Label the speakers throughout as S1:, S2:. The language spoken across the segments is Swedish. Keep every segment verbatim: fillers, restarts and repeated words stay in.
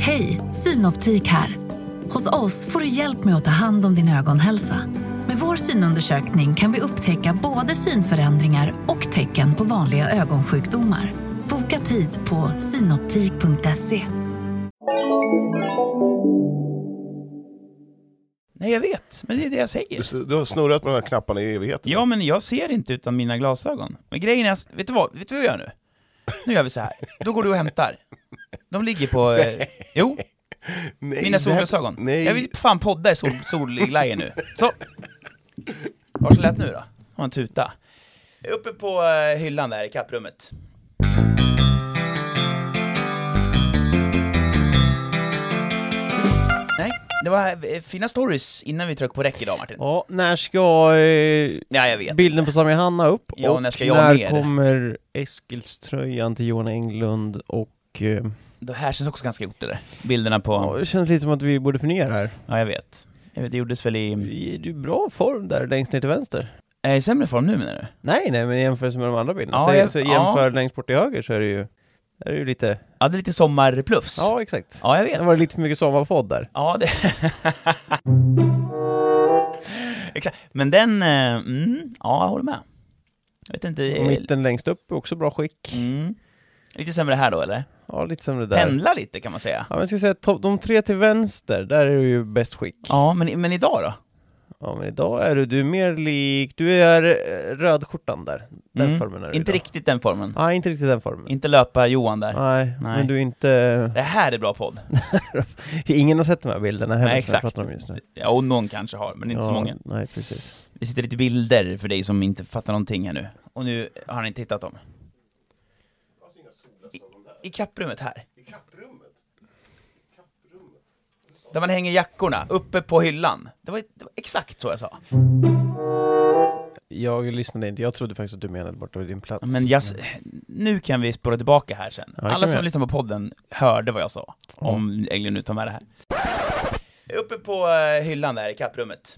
S1: Hej, Synoptik här. Hos oss får du hjälp med att ta hand om din ögonhälsa. Med vår synundersökning kan vi upptäcka både synförändringar och tecken på vanliga ögonsjukdomar. Boka tid på synoptik punkt se.
S2: Nej, jag vet. Men det är det jag säger.
S3: Du, du har snurrat med de här knapparna i evigheten.
S2: Ja, men jag ser inte utan mina glasögon. Men grejen är, vet du vad, vet du vad vi gör nu? Nu gör vi så här. Då går du och hämtar. De ligger på, eh, jo,
S3: nej,
S2: mina solglasögon.
S3: Nej.
S2: Jag vill fan podda i sol, solglajjor nu. Så. Var så lätt nu då. Har en tuta. Jag är uppe på eh, hyllan där i kapprummet. Nej, det var eh, fina stories innan vi tryckte på räck idag, Martin.
S4: Ja, när ska eh,
S2: Ja, jag vet.
S4: bilden på Sami Hanna upp?
S2: Ja,
S4: och
S2: när ska jag
S4: när
S2: ner?
S4: kommer Eskilströjan till Johan Englund och... Eh,
S2: Det här känns också ganska gjort, eller? Bilderna på...
S4: ja, det känns lite som att vi borde förnya här.
S2: Ja, jag vet. Jag vet, det gjordes väl i...
S4: Du är bra form där längst ner till vänster.
S2: Är i sämre form nu, menar du?
S4: Nej, nej, men i jämförelse med de andra bilderna.
S2: Ja,
S4: så,
S2: jag-
S4: så jämför
S2: ja.
S4: längst bort till höger så är det ju... Är det ju lite...
S2: Ja, det är lite sommarplus.
S4: Ja, exakt.
S2: Ja, jag vet.
S4: Det var lite för mycket sommarpodd där.
S2: Ja, det... Exakt. Men den... eh, Mm, ja, jag håller med. Jag vet inte...
S4: Och mitten längst upp är också bra skick.
S2: Mm. Lite sämre här då, eller?
S4: Ja, lite som det där.
S2: Pendla lite, kan man säga.
S4: Ja, men jag ska säga to- de tre till vänster, där är du ju bäst skick.
S2: Ja, men, men idag då?
S4: Ja, men idag är du, du är mer lik... Du är eh, rödskjortan där. Den
S2: Mm.
S4: formen är du
S2: Inte
S4: idag.
S2: riktigt den formen.
S4: Nej, inte riktigt den formen.
S2: Inte löpa Johan där.
S4: Nej,
S2: Nej.
S4: men du är inte...
S2: Det här är bra podd.
S4: Ingen har sett de här bilderna heller.
S2: Nej,
S4: som jag
S2: exakt.
S4: pratar om just nu.
S2: Ja, och någon kanske har, men inte
S4: ja,
S2: så många.
S4: Nej, precis.
S2: Det sitter lite bilder för dig som inte fattar någonting här nu. Och nu har ni tittat dem. I, i kapprummet här.
S3: I kapprummet? Kapprummet?
S2: Där man hänger jackorna, uppe på hyllan. Det var, det var exakt så jag sa.
S4: Jag lyssnade inte. Jag trodde faktiskt att du menade borta vid din plats.
S2: Men jag, nu kan vi spåra tillbaka här sen.
S4: Ja, det
S2: Alla
S4: kan
S2: som
S4: vi.
S2: lyssnar på podden hörde vad jag sa. Om Englund nu tar med det här. Jag är uppe på uh, hyllan där i kapprummet.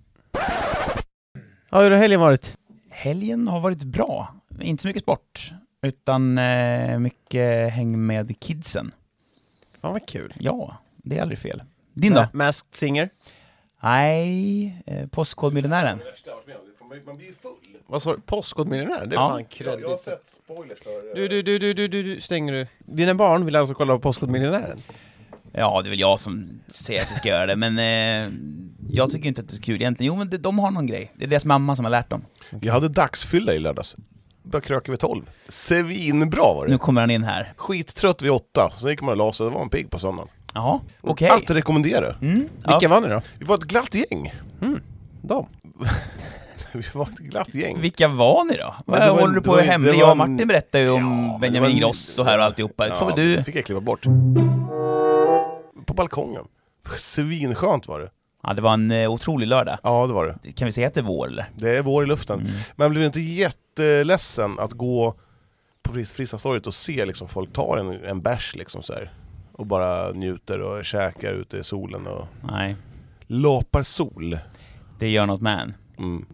S4: Ja, hur har helgen varit?
S2: Helgen har varit bra. Inte så mycket sport. Utan uh, mycket häng med kidsen.
S4: Fan vad kul.
S2: Ja, det är aldrig fel. Din då?
S4: Ma- Masked Singer.
S2: Nej, eh, Postkodmiljonären.
S3: Man blir full.
S4: Vad sa du? Postkodmiljonär? Det är
S2: Ja.
S4: fan
S3: Jag,
S4: kreddigt.
S3: jag har sett spoilers för...
S4: Du, du, du, du, du, du, du, stänger du. Dina barn vill alltså kolla på Postkodmiljonären?
S2: Ja, det är väl jag som säger att vi ska göra det. Men eh, jag tycker inte att det är så kul egentligen. Jo, men det, de har någon grej. Det är deras mamma som har lärt dem.
S3: Jag hade dagsfylla i lördags. Började kröka vid tolv. Svinbra var det.
S2: Nu kommer han in här.
S3: Skittrött vid åtta. Sen gick man och la sig. Det var en pigg på söndagen.
S2: Jaha, okej.
S3: Att rekommendera.
S2: Mm,
S4: Vilka
S2: ja.
S4: var ni då?
S3: Vi var ett glatt gäng.
S4: De.
S3: Vi var ett glatt gäng.
S2: Vilka var ni då? Vad
S3: det var
S2: håller
S3: en-
S2: du
S3: det
S2: på
S3: var-
S2: att hemlig?
S3: det
S2: Jag
S3: var
S2: och
S3: en-
S2: Martin berättade ju om
S3: Ja, men det
S2: Benjamin
S3: var en-
S2: Ingrosso här och alltihopa. Det får väl
S3: det
S2: du...
S3: fick jag kliva bort. På balkongen. Svinskönt var det.
S2: Ja, det var en eh, otrolig lördag.
S3: Ja, det var det.
S2: Kan vi säga att det är vår, eller?
S3: Det är vår i luften.
S2: Mm.
S3: Men blir inte jätteledsen att gå på fris- Fristadstorget och se liksom folk tar en, en bärs liksom så här, och bara njuter och käkar ute i solen och
S2: Nej,
S3: lopar sol.
S2: det gör något med en.
S3: Mm.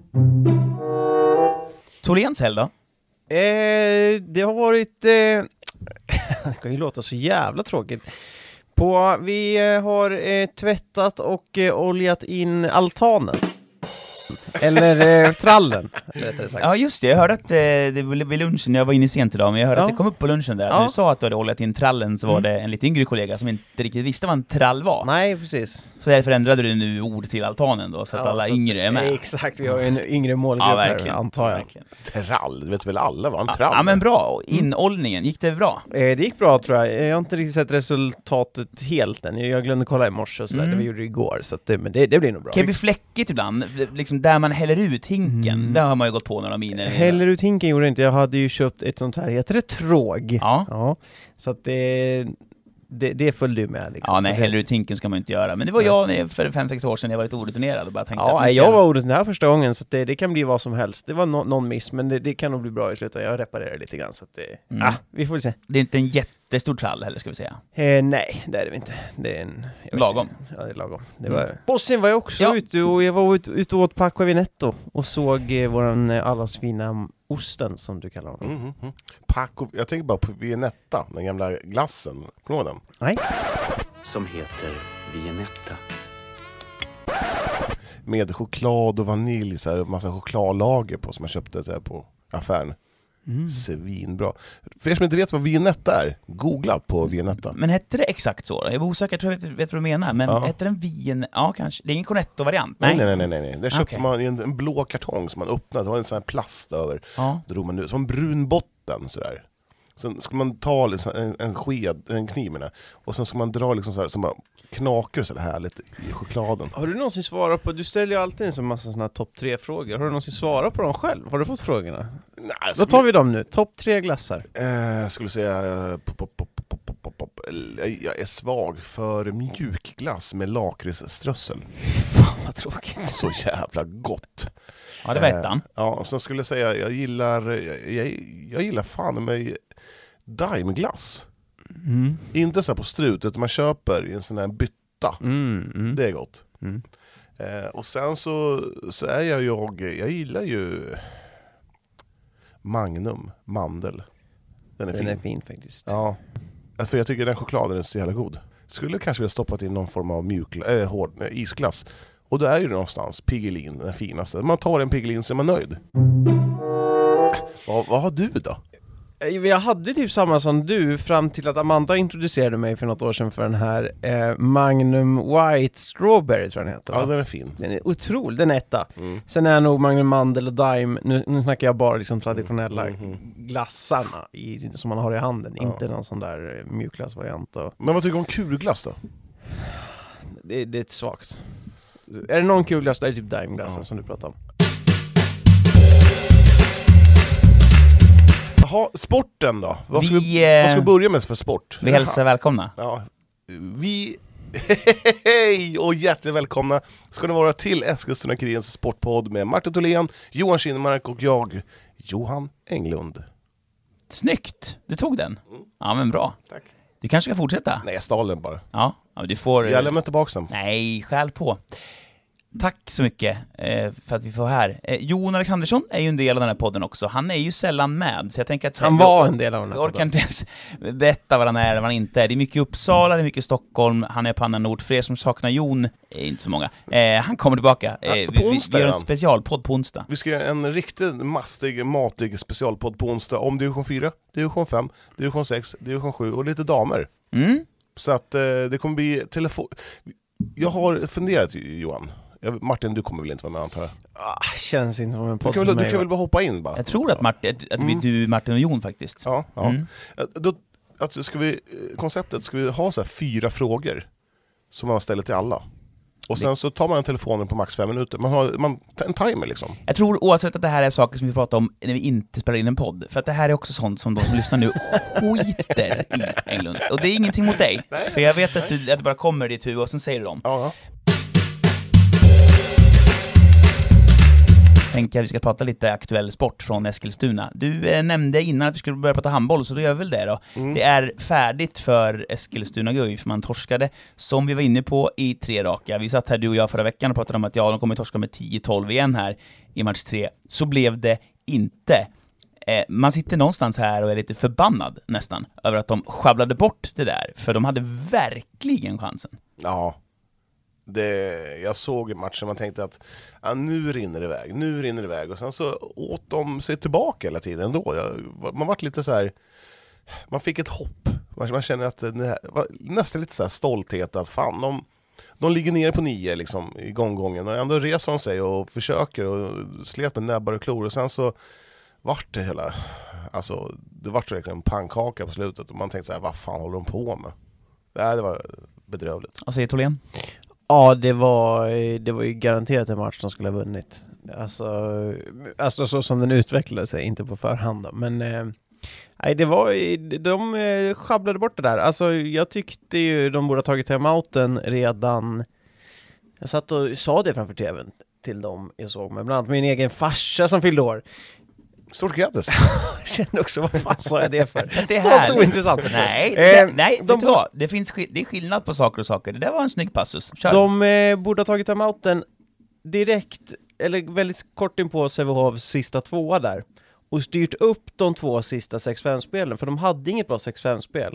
S2: Tholens helg då?
S4: Eh, det har varit... Eh, det kan ju låta så jävla tråkigt. På, vi eh, har eh, tvättat och eh, oljat in altanen. Eller eh, trallen, rättare sagt.
S2: Ja, just det. Jag hörde att eh, det var vid lunchen, jag var inne sent idag, men jag hörde
S4: Ja.
S2: att det kom upp på lunchen där.
S4: Ja.
S2: Du sa att du hade oljat in trallen, så var
S4: Mm.
S2: det en lite yngre kollega som inte riktigt visste vad en trall var.
S4: Nej, precis.
S2: Så därför ändrade du nu ord till altanen då, så att
S4: Ja,
S2: alla
S4: så-
S2: yngre är med.
S4: Exakt, vi har ju en yngre målgrupp
S2: Ja,
S4: här,
S2: verkligen.
S4: antar jag.
S2: verkligen.
S3: Trall, det vet väl alla vad en
S2: Ja,
S3: trall
S2: ja, men
S3: är?
S2: bra. Och Inoljningen, gick det bra?
S4: Eh, det gick bra tror jag. Jag har inte riktigt sett resultatet helt än. Jag glömde kolla i morse och sådär.
S2: Mm.
S4: Det vi gjorde igår, så att det, men det, det blir nog bra.
S2: Kan det bli fläckigt ibland? Liksom där man häller ut hinken,
S4: Mm.
S2: där har man ju gått på några miner.
S4: Häller ut hinken gjorde jag inte. Jag hade ju köpt ett sånt här, heter det tråg?
S2: Ja.
S4: Ja. Så att det, det, det följde ju med liksom.
S2: Ja, nej,
S4: Så det-
S2: häller ut hinken ska man ju inte göra. Men det var
S4: Nej.
S2: jag när- för fem sex år sedan, jag var lite orutinerad och bara tänkte
S4: Ja,
S2: att nu
S4: nej,
S2: ska
S4: jag var ordet den här första gången, så att det, det kan bli vad som helst. Det var no, någon miss, men det, det kan nog bli bra i slutet. Jag reparerar lite grann, så att det...
S2: Mm.
S4: Ah, vi får väl se.
S2: Det är inte en jättestor trall heller, ska vi säga.
S4: Eh, nej, det är det inte. Det är en... jag vet
S2: Lagom.
S4: inte. Ja, det är lagom. Det
S2: Mm.
S4: var... Och sen var jag också
S2: Ja.
S4: ute och jag var ute, ute och åt Paco Vinetto och såg eh, våran eh, allas fina osten, som du kallar honom.
S3: Mm, mm. Paco, jag tänker bara på Viennetta, den gamla glassen. Kommer du ihåg den?
S4: Nej.
S5: som heter Viennetta.
S3: Med choklad och vanilj, så här, massa chokladlager på som jag köpte så här, på affären. Mm. Svinbra. För er som inte vet vad Viennetta är, googla på Viennetta.
S2: Men hette det exakt så? Jag är osäker, jag tror jag vet, vet vad du menar. Men ja. Hette den Vien... Ja, kanske. Det är ingen Cornetto-variant.
S3: Nej, nej, nej, nej, nej. Det köpte okay. man i en, en blå kartong som man öppnade. Det var en sån här plast över.
S2: Ja.
S3: Drog man ut, som en brun botten sådär. Sen ska man ta liksom en, en sked, en kniv med det, och sen ska man dra liksom så här, som bara knakar så här lite i chokladen.
S4: Har du någonsin svarat på, du ställer ju alltid en så massa såna här topp tre frågor. Har du någonsin svarat på dem själv? Har du fått frågorna?
S3: Nej,
S4: då tar vi dem nu. Topp tre glassar.
S3: Eh, skulle säga eh, pop, pop, pop, pop, pop, pop, pop. Jag är svag för mjukglass med lakritsströssel.
S4: Fan vad tråkigt.
S3: Så jävla gott.
S2: Ja, det vet han. Eh,
S3: ja, sen skulle jag säga jag gillar jag, jag, jag gillar fan med daimglass.
S2: Mm.
S3: Inte så här på strut, utan man köper i en sån här bytta.
S4: Mm, mm.
S3: Det är gott.
S4: Mm.
S3: Eh, och sen så, så är jag jag, jag gillar ju Magnum, mandel. Den är
S4: den
S3: fin.
S4: är fin faktiskt.
S3: Ja. För jag tycker den chokladen är så jävla god. Skulle kanske vilja stoppat in någon form av mjuk, äh, hård äh, isglass. Och då är ju det någonstans Piggelin, den finaste. Man tar en Piggelin så är man nöjd. Vad, vad har du då?
S4: Jag hade typ samma som du fram till att Amanda introducerade mig för något år sedan för den här eh, Magnum White Strawberry tror jag den heter.
S3: Ja, den är fin.
S4: Den är otrolig, den är etta.
S3: Mm.
S4: Sen är nog Magnum Mandel och Daim, nu, nu snackar jag bara liksom traditionella
S3: mm, mm,
S4: glassarna i, som man har i handen,
S3: ja.
S4: Inte någon sån där mjukglassvariant. Och...
S3: Men vad tycker du om kurglass då?
S4: Det, det är ett svagt. Är det någon kurglass, då är det typ Daimglassen ja. Som du pratar om.
S3: Jaha, sporten då? Vad ska
S2: vi,
S3: vi, vad ska vi börja med för sport?
S2: Vi hälsar välkomna.
S3: Ja, vi... Hej och hjärtligt välkomna ska ni vara till Eskilstuna-Kurirens sportpodd med Martin Tholén, Johan Kinmark och jag, Johan Englund.
S2: Snyggt, du tog den. Ja, men bra.
S3: Tack.
S2: Du kanske ska fortsätta?
S3: Nej, jag stal den bara.
S2: Ja, ja du får...
S3: Jag lämnar tillbaka den.
S2: Nej, skäl på. Tack så mycket eh, för att vi får här. Eh, Jon Alexandersson är ju en del av den här podden också. Han är ju sällan med, så jag tänker att...
S4: Han var en del av den här
S2: podden. Jag orkar inte ens berätta vad han är eller vad han inte är. Det är mycket Uppsala, det är mycket Stockholm. Han är pannan Nord. För er som saknar Jon, är inte så många. Eh, han kommer tillbaka. Eh,
S3: ja, på
S2: vi,
S3: onsdag,
S2: vi gör en specialpodd på onsdag.
S3: Vi ska göra en riktigt mastig, matig specialpodd på onsdag om division fyra, division fem, division sex, division sju och lite damer.
S2: Mm.
S3: Så att eh, det kommer bli telefon... Jag har funderat, Johan. Jag, Martin, du kommer väl inte vara med, antar jag?
S4: Ah, känns inte som en podd.
S3: Du kan väl, du kan väl bara hoppa in bara.
S2: Jag tror att, Martin, att, att mm. du, Martin och Jon faktiskt.
S3: Ja, ja. Mm. Då, att ska vi, konceptet, ska vi ha så här fyra frågor som man ställer till alla. Och sen så tar man en telefonen på max fem minuter. Man har man, en timer liksom.
S2: Jag tror oavsett att det här är saker som vi pratar om när vi inte spelar in en podd. För att det här är också sånt som de som lyssnar nu skiter i, Englund. Och det är ingenting mot dig. Nej, för jag vet nej. att du, att du bara kommer i ditt huvud och sen säger du dem.
S3: Ja, ja.
S2: Tänker att vi ska prata lite aktuell sport från Eskilstuna. Du eh, nämnde innan att vi skulle börja prata handboll, så då gör vi väl det då. Mm. Det är färdigt för Eskilstuna Guif, man torskade som vi var inne på i tre raka. Vi satt här du och jag förra veckan och pratade om att ja, de kommer torska med tio tolv igen här i match tre. Så blev det inte. Eh, man sitter någonstans här och är lite förbannad nästan över att de sjabblade bort det där, för de hade verkligen chansen.
S3: Ja. Det, jag såg matchen, man tänkte att ja, nu rinner det iväg, nu rinner det iväg. Och sen så åt de sig tillbaka hela tiden ändå. Jag, man var lite så här, man fick ett hopp. Man, man känner att det var nästan lite så här stolthet att fan, de, de ligger nere på nio liksom, i gånggången. Och ändå reser de sig och försöker och slet med näbbar och klor. Och sen så vart det hela, alltså det vart verkligen en pannkaka på slutet. Och man tänkte så här, vad fan håller de på med? Nej, det var bedrövligt.
S2: Vad säger Tholén?
S4: Ja, det var, det var ju garanterat en match som skulle ha vunnit. Alltså, alltså så som den utvecklade sig, inte på förhand då. Men eh, nej, det var, de eh, sjabblade bort det där. Alltså, jag tyckte ju de borde ha tagit timeouten redan. Jag satt och sa det framför tvn till dem jag såg med. Bland annat min egen farsa som fyllde år.
S3: Stort grattis.
S4: Jag kände också, vad fan sa jag det för?
S2: Det är härligt.
S4: Ointressant.
S2: Nej, det,
S4: eh,
S2: nej
S4: de,
S2: vet du vad? Det, finns, det är skillnad på saker och saker. Det där var en snygg passus. Kör.
S4: De eh, borde ha tagit timeouten direkt, eller väldigt kort in på Sävehofs sista tvåa där. Och styrt upp de två sista sex fem spelen. För de hade inget bra sex fem spel.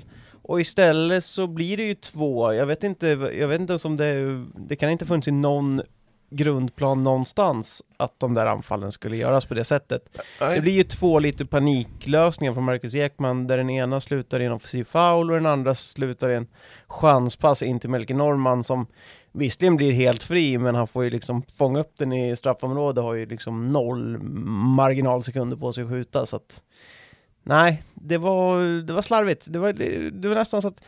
S4: Och istället så blir det ju två, jag vet inte, jag vet inte ens om det, det kan inte funnits i någon grundplan någonstans att de där anfallen skulle göras på det sättet.
S3: Nej.
S4: Det blir ju två lite paniklösningar från Marcus Ekman där den ena slutar i en offensiv foul och den andra slutar i en chanspass in till Melke Norman som visserligen blir helt fri, men han får ju liksom fånga upp den i straffområdet, har ju liksom noll marginalsekunder på sig att skjuta, så att nej, det var, det var slarvigt. Det var, det var nästan så att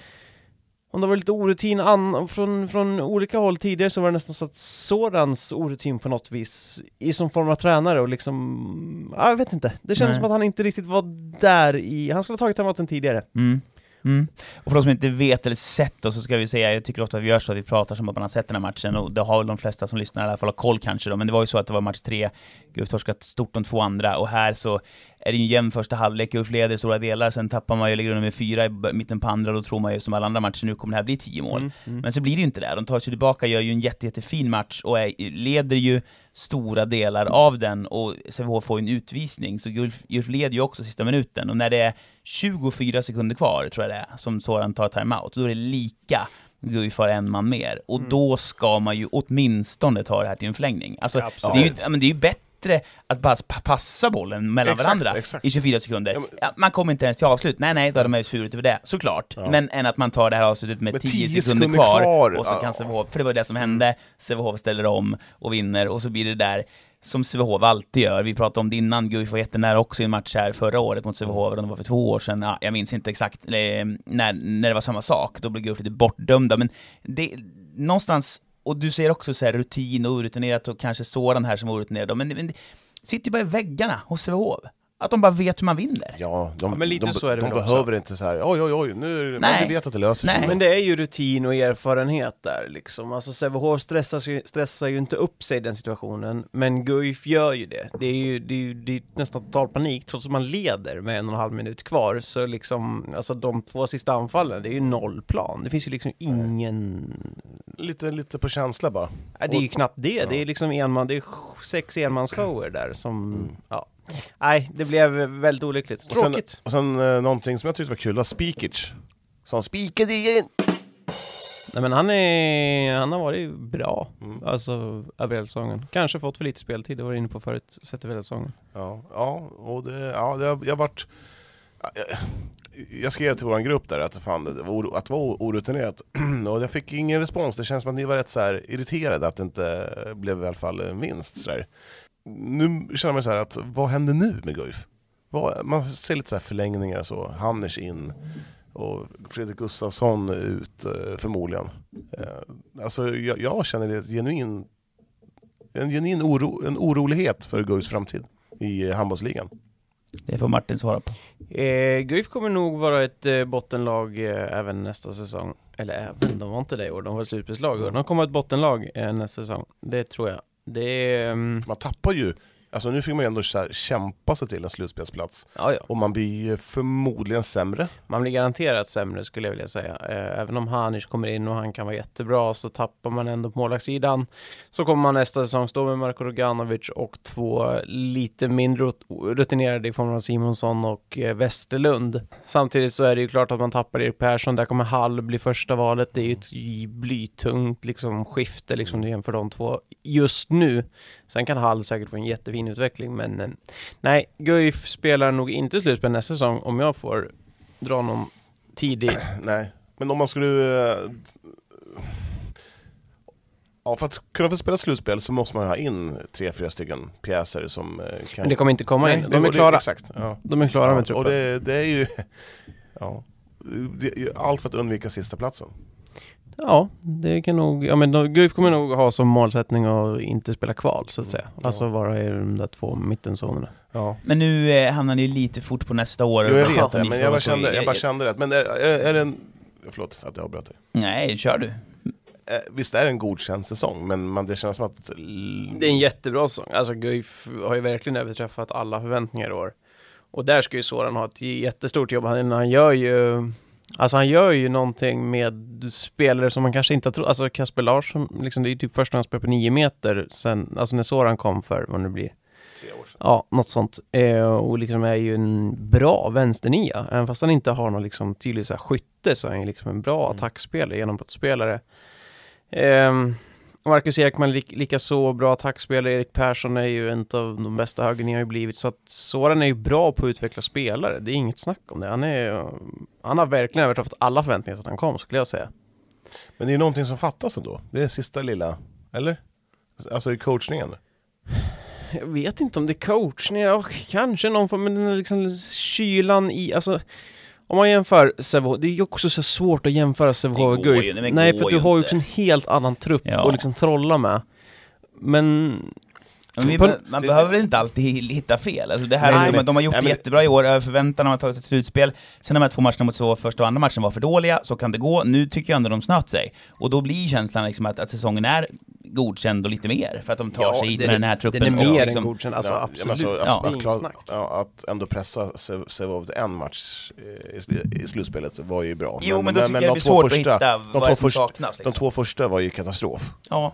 S4: om det var lite orutin an, från, från olika håll tidigare, så var det nästan så att Sorans orutin på något vis i som form av tränare och liksom, ja, jag vet inte. Det kändes
S2: Nej.
S4: som att han inte riktigt var där i, han skulle ha tagit timeouten tidigare.
S2: Mm. Mm. Och för de som inte vet eller sett då, så ska vi säga, jag tycker ofta att vi gör så att vi pratar som att man har sett den här matchen, och det har väl de flesta som lyssnar i alla fall har koll kanske då, men det var ju så att det var match tre, Guif torskat stort de två andra, och här så är det ju en jämn första halvlek, Guif leder stora delar, sen tappar man ju, ligger nummer fyra i mitten på andra, då tror man ju som alla andra matcher, nu kommer det här bli tio mål.
S4: Mm, mm.
S2: Men så blir det ju inte det, de tar sig tillbaka, gör ju en jätte, jättefin match och är, leder ju stora delar av den, och Sävehof får en utvisning, så Guif, Guif leder ju också sista minuten, och när det är tjugofyra sekunder kvar, tror jag det är, som Soran tar timeout, då är det lika Guif har en man mer, och
S4: Mm.
S2: då ska man ju åtminstone ta det här till en förlängning. Alltså,
S4: Absolut.
S2: det är ju, ja, men det är ju bättre att bara pa- passa bollen mellan
S3: Exakt,
S2: varandra
S3: exakt.
S2: i tjugofyra sekunder.
S3: Ja, men-
S2: Ja, man kommer inte ens till avslut. Nej, nej, då hade man ju surit över det, såklart.
S3: Ja.
S2: Men än att man tar det här avslutet med
S3: Med
S2: tio
S3: tio
S2: sekunder,
S3: sekunder
S2: kvar,
S3: kvar.
S2: och så
S3: Ja.
S2: kan Sävehof, för det var det som hände, Sävehof ställer om och vinner, och så blir det där som Sävehof alltid gör. Vi pratade om det innan, Guif var jättenära också i en match här förra året mot Sävehof, och det var för två år sedan, ja, jag minns inte exakt eh, när, när det var samma sak, då blev Guif lite bortdömda, men det, någonstans, och du säger också så här rutin och orutinerat, och kanske sådan här som orutinerad, men, men det sitter ju bara i väggarna hos Sävehof, att de bara vet hur man vinner.
S3: Ja, de,
S4: Ja, men lite
S3: de,
S4: så är det
S3: de
S4: väl också.
S3: behöver inte så här. Oj, oj, oj, nu
S2: Nej.
S3: man vet att det löser sig.
S2: Nej.
S4: Men det är ju rutin och erfarenhet där liksom. Alltså Sävehof stressar, sig- stressar ju inte upp sig i den situationen, men Guif gör ju det. Det är ju, det är ju det är nästan total panik, trots att man leder med en och en halv minut kvar, så liksom, alltså de två sista anfallen, det är ju noll plan. Det finns ju liksom ingen...
S3: Lite, lite på känsla bara.
S4: Nej, det är ju knappt det.
S3: Ja.
S4: Det är liksom enman, det är sex enmansshower där som, ja. Nej, det blev väldigt olyckligt.
S3: Och sen,
S4: Tråkigt.
S3: och sen eh, någonting som jag tyckte var kul var Spikic. Som spikade igen.
S4: Nej, men han är, han har varit bra.
S3: Mm.
S4: Alltså, över hela säsongen. Kanske fått för lite speltid, det var jag inne på förut, sett över hela säsongen.
S3: Ja, ja, och det, ja, det har jag varit... ja, Jag, jag skrev till vår grupp där att, fan, det var, att det var orutinerat. Och jag fick ingen respons. Det känns som att ni var rätt så här irriterade att det inte blev i alla fall en vinst. Så där. Nu känner man så här att, vad händer nu med Guif? Vad, man ser lite så här förlängningar så. Hanners in och Fredrik Gustafsson ut eh, förmodligen. Eh, alltså jag, jag känner det genuin, en genuin oro, en orolighet för Guifs framtid i eh, handbollsligan.
S2: Det får Martin svara på.
S4: Eh, Guif kommer nog vara ett eh, bottenlag eh, även nästa säsong. Eller även, de var inte det i år, de var ett slutspelslag. De kommer ett bottenlag eh, nästa säsong. Det tror jag. Det är... Um,
S3: Man tappar ju, alltså nu fick man ju ändå så här kämpa sig till en slutspelsplats.
S4: ja, ja.
S3: Och man blir ju förmodligen sämre.
S4: Man blir garanterat sämre, skulle jag vilja säga. Eh, även om Hanish kommer in och han kan vara jättebra, så tappar man ändå på målvaktssidan. Så kommer man nästa säsong stå med Marko Roganovic och två lite mindre rutinerade i form av Simonsson och eh, Westerlund. Samtidigt så är det ju klart att man tappar Erik Persson. Där kommer Hall bli första valet. Det är ju ett blytungt liksom, skifte liksom, jämför de två just nu. Sen kan Hall säkert få en jättefin utveckling, men eh, nej, Guif spelar nog inte slutspel nästa säsong om jag får dra någon tidig.
S3: Nej, men om man skulle... eh, Ja, för att kunna få spela slutspel så måste man ha in tre, fyra stycken pjäser som eh, kan...
S4: Men det kommer inte komma
S3: Nej,
S4: in.
S3: det-
S4: De är
S3: det-
S4: klara.
S3: Exakt, ja.
S4: De är klara
S3: Ja,
S4: med
S3: och
S4: truppen.
S3: det, det är ju... Ja, det är ju allt för att undvika sista platsen.
S4: Ja, det kan nog... Ja, men då, Guif kommer nog ha som målsättning att inte spela kval, så att säga.
S3: Ja.
S4: Alltså vara i de där två mittenzonerna.
S3: Ja.
S2: Men nu eh, hamnar ni lite fort på nästa år.
S3: Jo, jag
S2: och
S3: vet
S2: ni
S3: det,
S2: får
S3: men jag bara
S2: vara så-
S3: kände, jag bara kände det. Men är, är, är det en... Förlåt att jag avbröt dig.
S2: Nej, kör du.
S3: Eh, Visst är det en godkänd säsong, men man, det känns som att...
S4: Det är en jättebra säsong. Alltså Guif har ju verkligen överträffat alla förväntningar i år. Och där ska ju Soran ha ett jättestort jobb. Han, han gör ju... Alltså han gör ju någonting med spelare som man kanske inte har trott. Alltså Kasper Larsson, liksom, det är ju typ första gången han spelar på nio meter sen, alltså när Soran kom för vad det blir
S3: tre år sedan.
S4: Ja, något sånt. Eh, och liksom är ju en bra vänsternia. Även fast han inte har någon liksom tydlig så här skytte, så är han liksom en bra mm. attackspelare, genombrottsspelare. Eh, Marcus Ekman li- lika så bra attackspelare. Erik Persson är ju en av de bästa högerna har ju blivit. Så att Soran är ju bra på att utveckla spelare. Det är inget snack om det. Han, är, han har verkligen överträffat alla förväntningar som han kom, skulle jag säga.
S3: Men det är någonting som fattas ändå. Det är det sista lilla, eller? Alltså i coachningen.
S4: Jag vet inte om det är coachning. Ja, kanske någon form, men den är liksom kylan i... Alltså, om man jämför Sävehof, det är ju också så svårt att jämföra Sävehof och Guif.
S2: Nej,
S4: Nej, för du har ju
S2: inte.
S4: också en helt annan trupp
S2: Ja.
S4: att liksom trolla med. Men...
S2: Men vi,
S4: på,
S2: man behöver väl inte alltid hitta fel. Alltså det här
S3: Nej,
S2: är, de, de har gjort
S3: nej,
S2: det
S3: men-
S2: jättebra i år, över förväntan, de har tagit ett slutspel. Sen de här två matcherna mot så första och andra matchen var för dåliga, så kan det gå. Nu tycker jag ändå de snöt sig. Och då blir känslan liksom att, att säsongen är godkänd och lite mer. För att de tar
S4: Ja,
S2: sig hit
S4: det-
S2: med den här truppen.
S4: Den är
S2: och
S4: mer
S2: liksom,
S4: än godkänd, alltså
S3: Ja,
S4: absolut.
S3: men alltså,
S2: Ja.
S3: alltså,
S4: Det är
S3: att,
S4: inget
S3: klara,
S4: snack.
S3: ja, att ändå pressa Se- Sävehof till en match eh, i, sl- i slutspelet var ju bra.
S2: Jo, men då tycker jag det
S3: de
S2: blir
S3: två
S2: svårt att
S3: första,
S2: hitta
S3: de
S2: vad
S3: två
S2: det som
S3: första,
S2: saknas.
S3: de
S2: Liksom.
S3: två första var ju katastrof.
S2: Ja.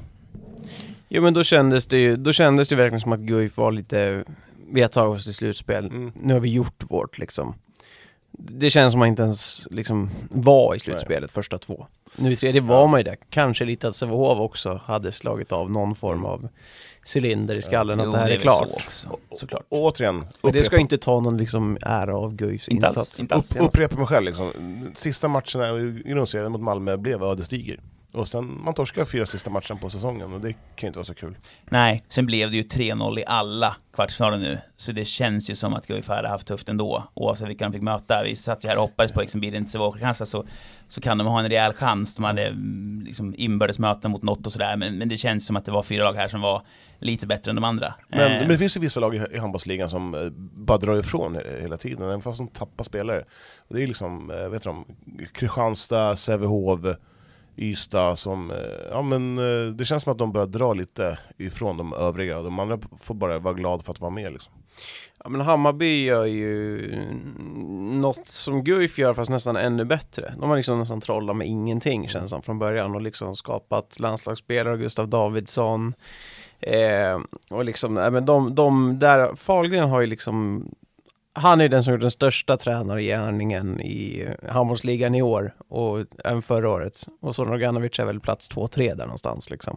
S4: Jo, men då kändes det ju, då kändes det verkligen som att Guif var lite, vi har tagit oss till slutspel,
S3: Mm.
S4: nu har vi gjort vårt liksom. Det känns som att man inte ens liksom var i slutspelet första två. Nu i tredje var man ju det. Kanske lite att Sävehof också hade slagit av någon form av cylinder i skallen,
S2: Jo,
S4: att det här är,
S2: väl
S4: klart.
S2: så också, såklart.
S3: Och återigen,
S4: Men det ska
S3: upprepa-
S4: inte ta någon liksom ära av Guifs
S2: Inte alls,
S4: insats.
S2: inte alls.
S3: upp, upprepa mig själv liksom. Sista matchen i grundserien mot Malmö blev ödesdiger. Och sen man torskar fyra sista matchen på säsongen och det kan ju inte vara så kul.
S2: Nej, sen blev det ju tre noll i alla kvartsfinaler nu. Så det känns ju som att Guif hade haft tufft ändå. Oavsett vilka de fick möta. Vi satt ju här och hoppades på liksom, blir det inte så kanske så, så kan de ha en rejäl chans. De hade mm, liksom inbördesmöten mot något och sådär. Men, men det känns som att det var fyra lag här som var lite bättre än de andra.
S3: Men,
S2: eh,
S3: men det finns ju vissa lag i, i handbollsligan som eh, bara drar ifrån he- hela tiden, även fast de tappar spelare. Och det är liksom, eh, vet du, Kristianstad, Sävehof, Ystad som, eh, ja men eh, det känns som att de börjar dra lite ifrån de övriga. De andra får bara vara glada för att vara med liksom.
S4: Ja, men Hammarby gör ju något som Guif gör, fast nästan ännu bättre. De har liksom nästan trollat med ingenting, känns som från början, och liksom skapat landslagsspelare, Gustav Davidsson. Eh, och liksom, nej, men de, de där, Fahlgren har ju liksom, han är den som gjort den största tränargärningen i handbollsligan i år och även förra året. Och så Noganovic är väl plats två tre där någonstans liksom.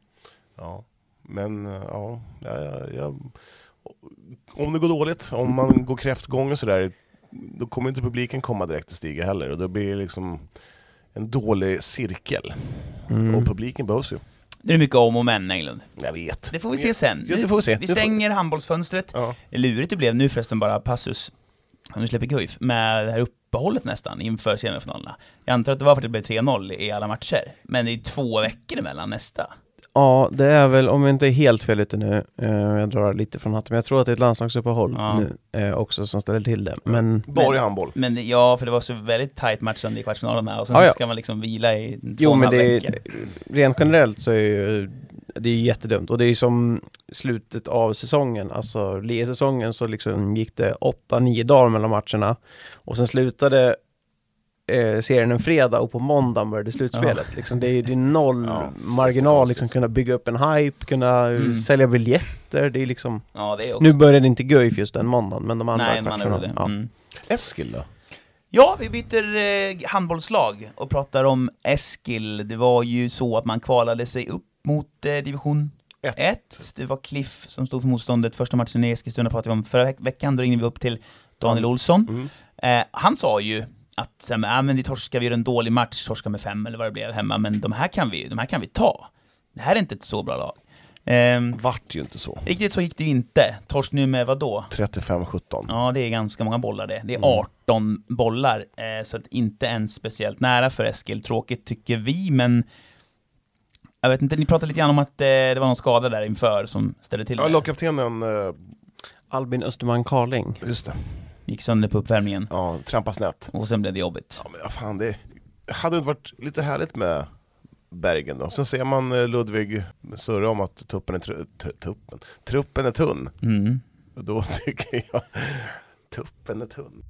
S3: Ja, men eh, ja, ja, ja, ja. Om det går dåligt, om man går kräftgång och sådär, då kommer inte publiken komma direkt till stiga heller. Och då blir det liksom en dålig cirkel.
S4: Mm.
S3: Och publiken behövs ju.
S2: det är mycket om och men, Englund.
S3: Jag vet.
S2: Det får vi se sen.
S3: Ja, det får vi se.
S2: Vi
S3: Det får-
S2: stänger handbollsfönstret.
S3: Ja.
S2: Lurigt det blev nu förresten bara passus. Nu släpper Guif med det här uppehållet nästan inför semifinalerna. Jag antar att det var för att det blev tre noll i alla matcher. Men det är två veckor emellan nästa.
S4: Ja, det är väl, om jag inte är helt fel ute nu, eh, jag drar lite från hatten, men jag tror att det är ett landslagsuppehåll
S2: Ja.
S4: nu eh, också som ställer till det. Men
S3: Bara i handboll.
S2: Men ja, för det var så väldigt tight match i kvartsfinalen med. Och sen
S4: Ja, ja.
S2: ska man liksom vila i två
S4: jo,
S2: och en
S4: men
S2: halv
S4: det
S2: vecka.
S4: är, rent generellt så är ju, det är jättedumt. Och det är ju som slutet av säsongen, alltså ligasäsongen, så liksom gick det åtta nio dagar mellan matcherna. Och sen slutade eh, serien en fredag och på måndag började slutspelet. Liksom, det är ju det är noll
S3: Ja,
S4: marginal, liksom kunna bygga upp en hype, kunna
S2: Mm.
S4: sälja biljetter. Det är liksom,
S2: Ja, det är också.
S4: nu började inte Guif just den måndagen, men de andra
S2: Nej, man är väl det.
S4: ja.
S2: Mm.
S3: Eskil då?
S2: Ja, vi byter eh, handbollslag och pratar om Eskil. Det var ju så att man kvalade sig upp mot eh, division
S3: Ett.
S2: ett. Det var Cliff som stod för motståndet. Första matchen i Eskilstuna pratade vi om förra veck- veckan. Då ringde vi upp till Daniel Olsson.
S3: Mm.
S2: Eh, han sa ju att äh, men vi torskar, vi gör en dålig match, torskar med fem eller vad det blev hemma, men de här kan vi, de här kan vi ta. Det här är inte ett så bra lag. Eh,
S3: Vart ju inte så.
S2: riktigt så gick det ju inte. Torsk nu med vad då?
S3: trettiofem sjutton.
S2: Ja, det är ganska många bollar det. Det är
S3: Mm.
S2: arton bollar, eh, så att inte ens speciellt nära för Eskil. Tråkigt tycker vi, men jag vet inte, ni pratade lite grann om att eh, det var någon skada där inför som ställde till
S3: Ja,
S2: det.
S3: lagkaptenen, eh,
S4: Albin Österman Carling.
S3: just det.
S2: Gick sönder på uppvärmningen
S3: Ja, trampa snett.
S2: och sen blev det jobbigt.
S3: Ja, men vad fan, det hade inte varit lite härligt med Bergen då. Sen ser man eh, Ludvig surra om att tuppen är tr- t- tuppen. truppen är tunn.
S2: Mm.
S3: Och då tycker jag tuppen är tunn.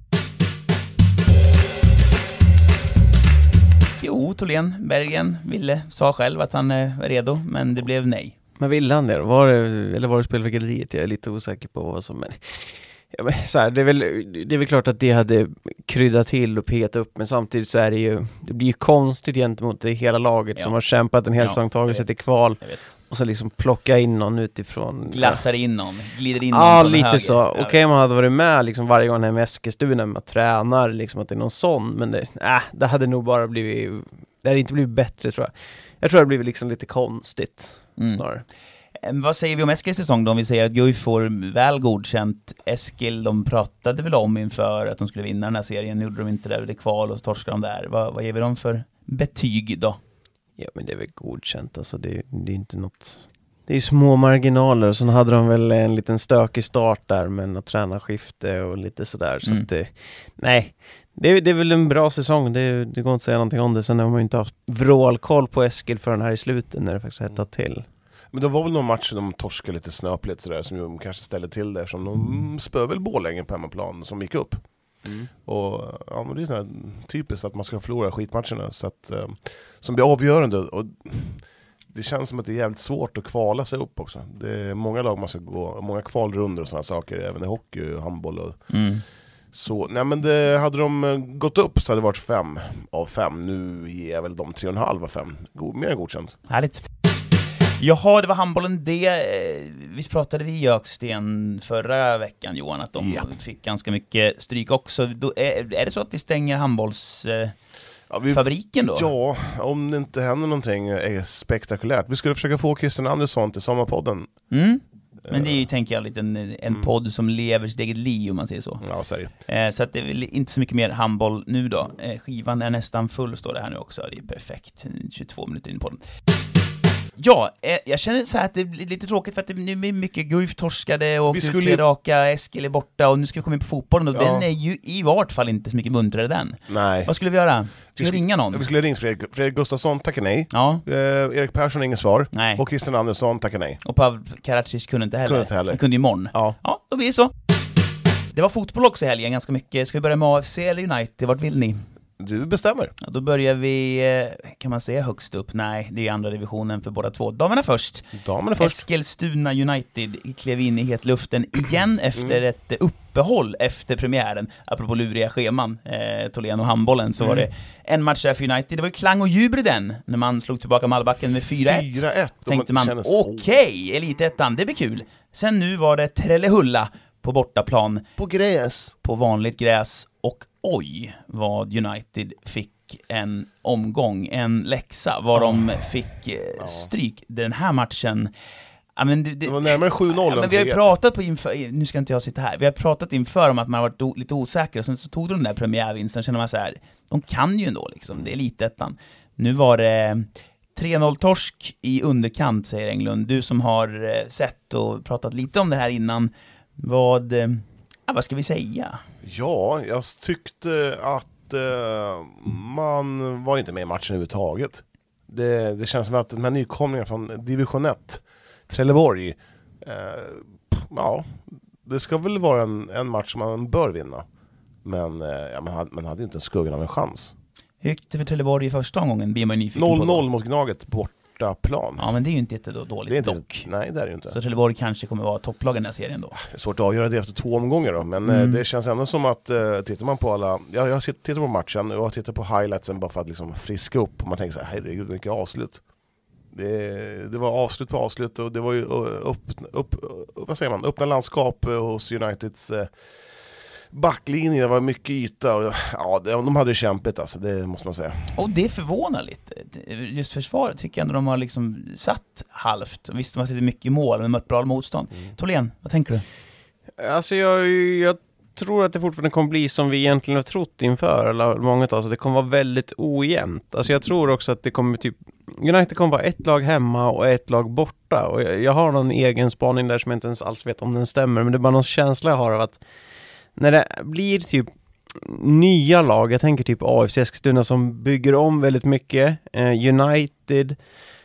S2: Jo, Tholén, Bergen, ville, sa själv att han eh, var redo, men det blev nej.
S4: Men ville han det då? Var det, eller var det spel för galleriet? Jag är lite osäker på vad som... Men, ja, men så här, det, är väl, det är väl klart att det hade kryddat till och petat upp, men samtidigt så är det ju... Det blir ju konstigt gentemot det hela laget
S2: Ja.
S4: som har kämpat en hel
S2: Ja,
S4: säsong,
S2: jag
S4: tagit sig
S2: vet.
S4: till kval
S2: Jag vet.
S4: och så liksom plocka in någon utifrån.
S2: Glassar in någon, glider in någon
S4: Ja,
S2: från
S4: lite
S2: höger.
S4: så.
S2: Jag
S4: Okej,
S2: vet.
S4: man hade varit med liksom varje gång här med Eskilstuna med tränar, liksom att det är någon sån, men det, äh, det hade nog bara blivit... Det hade inte blivit bättre, tror jag. Jag tror det hade blivit liksom lite konstigt,
S2: Mm.
S4: snarare.
S2: Eh, Vad säger vi om Eskils säsong då, om vi säger att Guif får väl godkänt? Eskil, de pratade väl om inför att de skulle vinna den här serien, nu gjorde de inte det, det kval och så torskade de där. Vad, vad ger vi dem för betyg då?
S4: Ja, men det är väl godkänt, alltså det, det är inte något... Det är små marginaler, och så hade de väl en liten stökig start där med något tränarskifte och lite sådär, så
S2: Mm.
S4: att det... Nej, det är, det är väl en bra säsong, det, det går inte att säga någonting om det. Sen har man ju inte haft vrålkoll på Eskil förrän här i slutet när det faktiskt hettat till.
S3: Men det var väl någon match de torskade lite snöpligt sådär, som de kanske ställde till det, som de spöade väl Borlänge på hemmaplan som gick upp.
S4: Mm.
S3: Och ja, men det är sådär typiskt att man ska förlora skitmatcherna, så att, eh, som blir avgörande. Och det känns som att det är jävligt svårt att kvala sig upp också. Det är många lag man ska gå, många kvalrunder och sådana saker, även i hockey och handboll och
S2: Mm.
S3: så. Nej, men det, hade de eh, gått upp så hade det varit fem av fem. Nu ger jag väl de tre och en halv av fem. God, mer än godkänt.
S2: Härligt. Jaha, det var handbollen det. Eh, Visst pratade vi i Jöksten förra veckan, Johan, att de
S3: Ja.
S2: fick ganska mycket stryk också. Då är, är det så att vi stänger handbollsfabriken
S3: Ja, vi,
S2: då?
S3: Ja, om det inte händer någonting är spektakulärt. Vi skulle försöka få Christian Andersson till Sommarpodden.
S2: Mm. Men det är ju, tänker jag, lite en, en podd som lever sitt eget liv, om man säger så.
S3: Ja, säg.
S2: Eh, så att det är väl inte så mycket mer handboll nu då. Eh, skivan är nästan full, står det här nu också. Det är perfekt. tjugotvå minuter in på den. Ja, eh, jag känner så här att det blir lite tråkigt för att det nu är mycket Guif torskade och
S3: Vi
S2: skulle...
S3: skulle-
S2: tre raka, Eskil är borta och nu ska vi komma in på fotbollen och
S3: Ja.
S2: den är ju i vart fall inte så mycket muntrare den.
S3: Nej.
S2: Vad skulle vi göra? Ska vi
S3: skulle-
S2: ringa någon?
S3: Vi skulle ringa Fredrik, Fredrik Gustafsson, tackar nej.
S2: Ja,
S3: Eh, Erik Persson, ingen svar.
S2: nej.
S3: Och Christian Andersson, tackar nej.
S2: Och Pavel Karadzic kunde inte heller.
S3: Kunde inte heller.
S2: Han kunde imorgon.
S3: Ja.
S2: Ja, då blir det så. Det var fotboll också i helgen, ganska mycket. Ska vi börja med A F C eller United? Vart vill ni?
S3: Du bestämmer.
S2: Ja, då börjar vi, eh, kan man säga högst upp? Nej, det är andra divisionen för båda två. Damerna först.
S3: Damerna först.
S2: Eskilstuna United klev in i hetluften igen efter
S3: Mm.
S2: ett uppehåll efter premiären. Apropå luriga scheman, eh, Tholén och handbollen, så var det en match där för United. Det var ju klang och jubel i den, när man slog tillbaka Malbacken med fyra ett.
S3: fyra ett.
S2: Tänkte man,
S3: kändes-
S2: okej, Elitettan, det blir kul. Sen nu var det Trellehulla på bortaplan,
S3: På gräs.
S2: på vanligt gräs, och oj vad United fick en omgång, en läxa, var de fick eh, stryk. Den här matchen, ja, men det, det,
S3: Det var närmare sju noll
S2: ja, men
S3: än
S2: vi har
S3: tre
S2: ju
S3: ett.
S2: pratat på inför, nu ska inte jag sitta här, vi har pratat inför om att man har varit o, lite osäker, och sen så tog de den där premiärvinsten, känner man så här, de kan ju ändå liksom, det är Elitettan. Nu var det tre noll torsk i underkant, säger Englund. Du som har eh, sett och pratat lite om det här innan, vad, eh, ja, vad ska vi säga?
S3: Ja, jag tyckte att eh, man var inte med i matchen överhuvudtaget. Det, det känns som att de här nykomlingarna från division ett, Trelleborg, eh, ja, det ska väl vara en, en match som man bör vinna. Men eh, ja, man, hade, man hade inte en skuggan av en chans.
S2: Hur gick det för Trelleborg i första omgången? Blir man ju nyfiken på
S3: noll
S2: då.
S3: noll mot Gnaget bortaplan.
S2: Ja, men det är ju inte jättedåligt
S3: Det är inte,
S2: dock.
S3: nej, det är det ju inte.
S2: Så Trelleborg kanske kommer vara topplag i den här serien då.
S3: Det är svårt att avgöra det efter två omgångar då, men eh,
S2: Mm.
S3: det känns ändå som att eh, tittar man på alla, ja, jag tittar på matchen och jag tittar på highlightsen bara för att liksom friska upp, och man tänker så här, herregud vilka avslut. Det, det var avslut på avslut, och det var ju upp, upp, upp, vad säger man, öppna landskap eh, hos Uniteds eh, backlinje. Det var mycket yta och ja, de hade det kämpigt alltså, det måste man säga.
S2: Och det förvånar lite. Just försvaret tycker jag ändå de har liksom satt halvt. Visst, de har sett mycket mål, men mött bra motstånd.
S3: Mm.
S2: Tholén, vad tänker du?
S4: Alltså jag, jag tror att det fortfarande kommer bli som vi egentligen har trott inför, eller många av oss, det kommer vara väldigt ojämnt. Alltså jag tror också att det kommer typ, United kommer vara ett lag hemma och ett lag borta, och jag, jag har någon egen spaning där som jag inte ens alls vet om den stämmer, men det är bara någon känsla jag har av att när det blir typ nya lag, jag tänker typ A F C Eskilstuna som bygger om väldigt mycket, eh, United,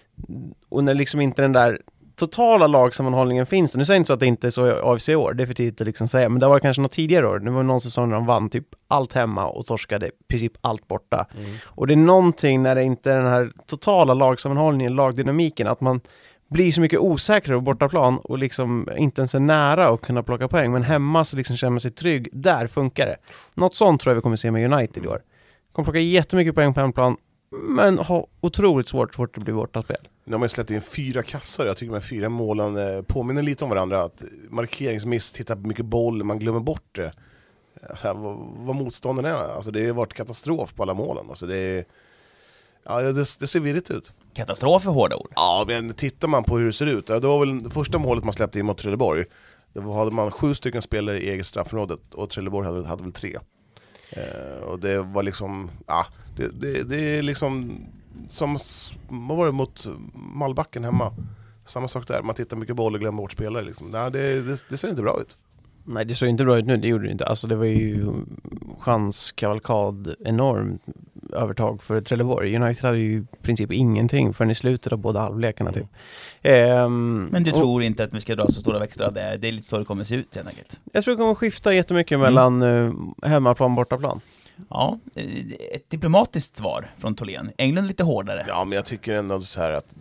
S4: och när liksom inte den där totala lagsammanhållningen finns det. Nu säger jag inte så att det inte är så i A F C i år, det är för tidigt att liksom säga, men det var kanske något tidigare år. Det var någon säsong när de vann typ allt hemma och torskade i princip allt borta. Mm. Och det är någonting när det inte är den här totala lagsammanhållningen, lagdynamiken, att man blir så mycket osäkrare på bortaplan och liksom inte ens är nära att kunna plocka poäng. Men hemma så liksom känner man sig trygg. Där funkar det. Något sånt tror jag vi kommer se med United i år. Kommer plocka jättemycket poäng på hemplan, men har otroligt svårt, svårt att bli bortaspel.
S3: Nu har man släppt in fyra kassar. Jag tycker de här fyra målen eh, påminner lite om varandra. Att markeringsmiss, titta på mycket boll, man glömmer bort det. Här, vad, vad motstånden är. Alltså det har varit katastrof på alla målen. Alltså det, är, ja, det, det ser virrigt ut.
S2: Katastrof är hårda ord.
S3: Ja, men tittar man på hur det ser ut. Det var väl det första målet man släppte in mot Trelleborg. Det var, hade man sju stycken spelare i eget straffområdet och Trelleborg hade, hade väl tre. Eh, och det var liksom, ja, det, det, det är liksom som, vad var det mot Malbacken hemma? Samma sak där, man tittar mycket boll och glömmer bort spelare liksom. Nej, det, det, det ser inte bra ut.
S4: Nej, det såg inte bra ut nu, det gjorde det inte. Alltså det var ju chanskavalkad, enormt övertag för Trelleborg. United hade ju i princip ingenting förrän i slutet av båda halvlekarna typ. Ehm,
S2: Men du
S4: och,
S2: tror inte att vi ska dra så stora växlar av det? Det är lite så det kommer se ut helt enkelt.
S4: Jag tror det kommer skifta jättemycket mellan mm. uh, hemmaplan och bortaplan.
S2: Ja, ett diplomatiskt svar från Tholén. England lite hårdare.
S3: Ja, men jag tycker ändå så här att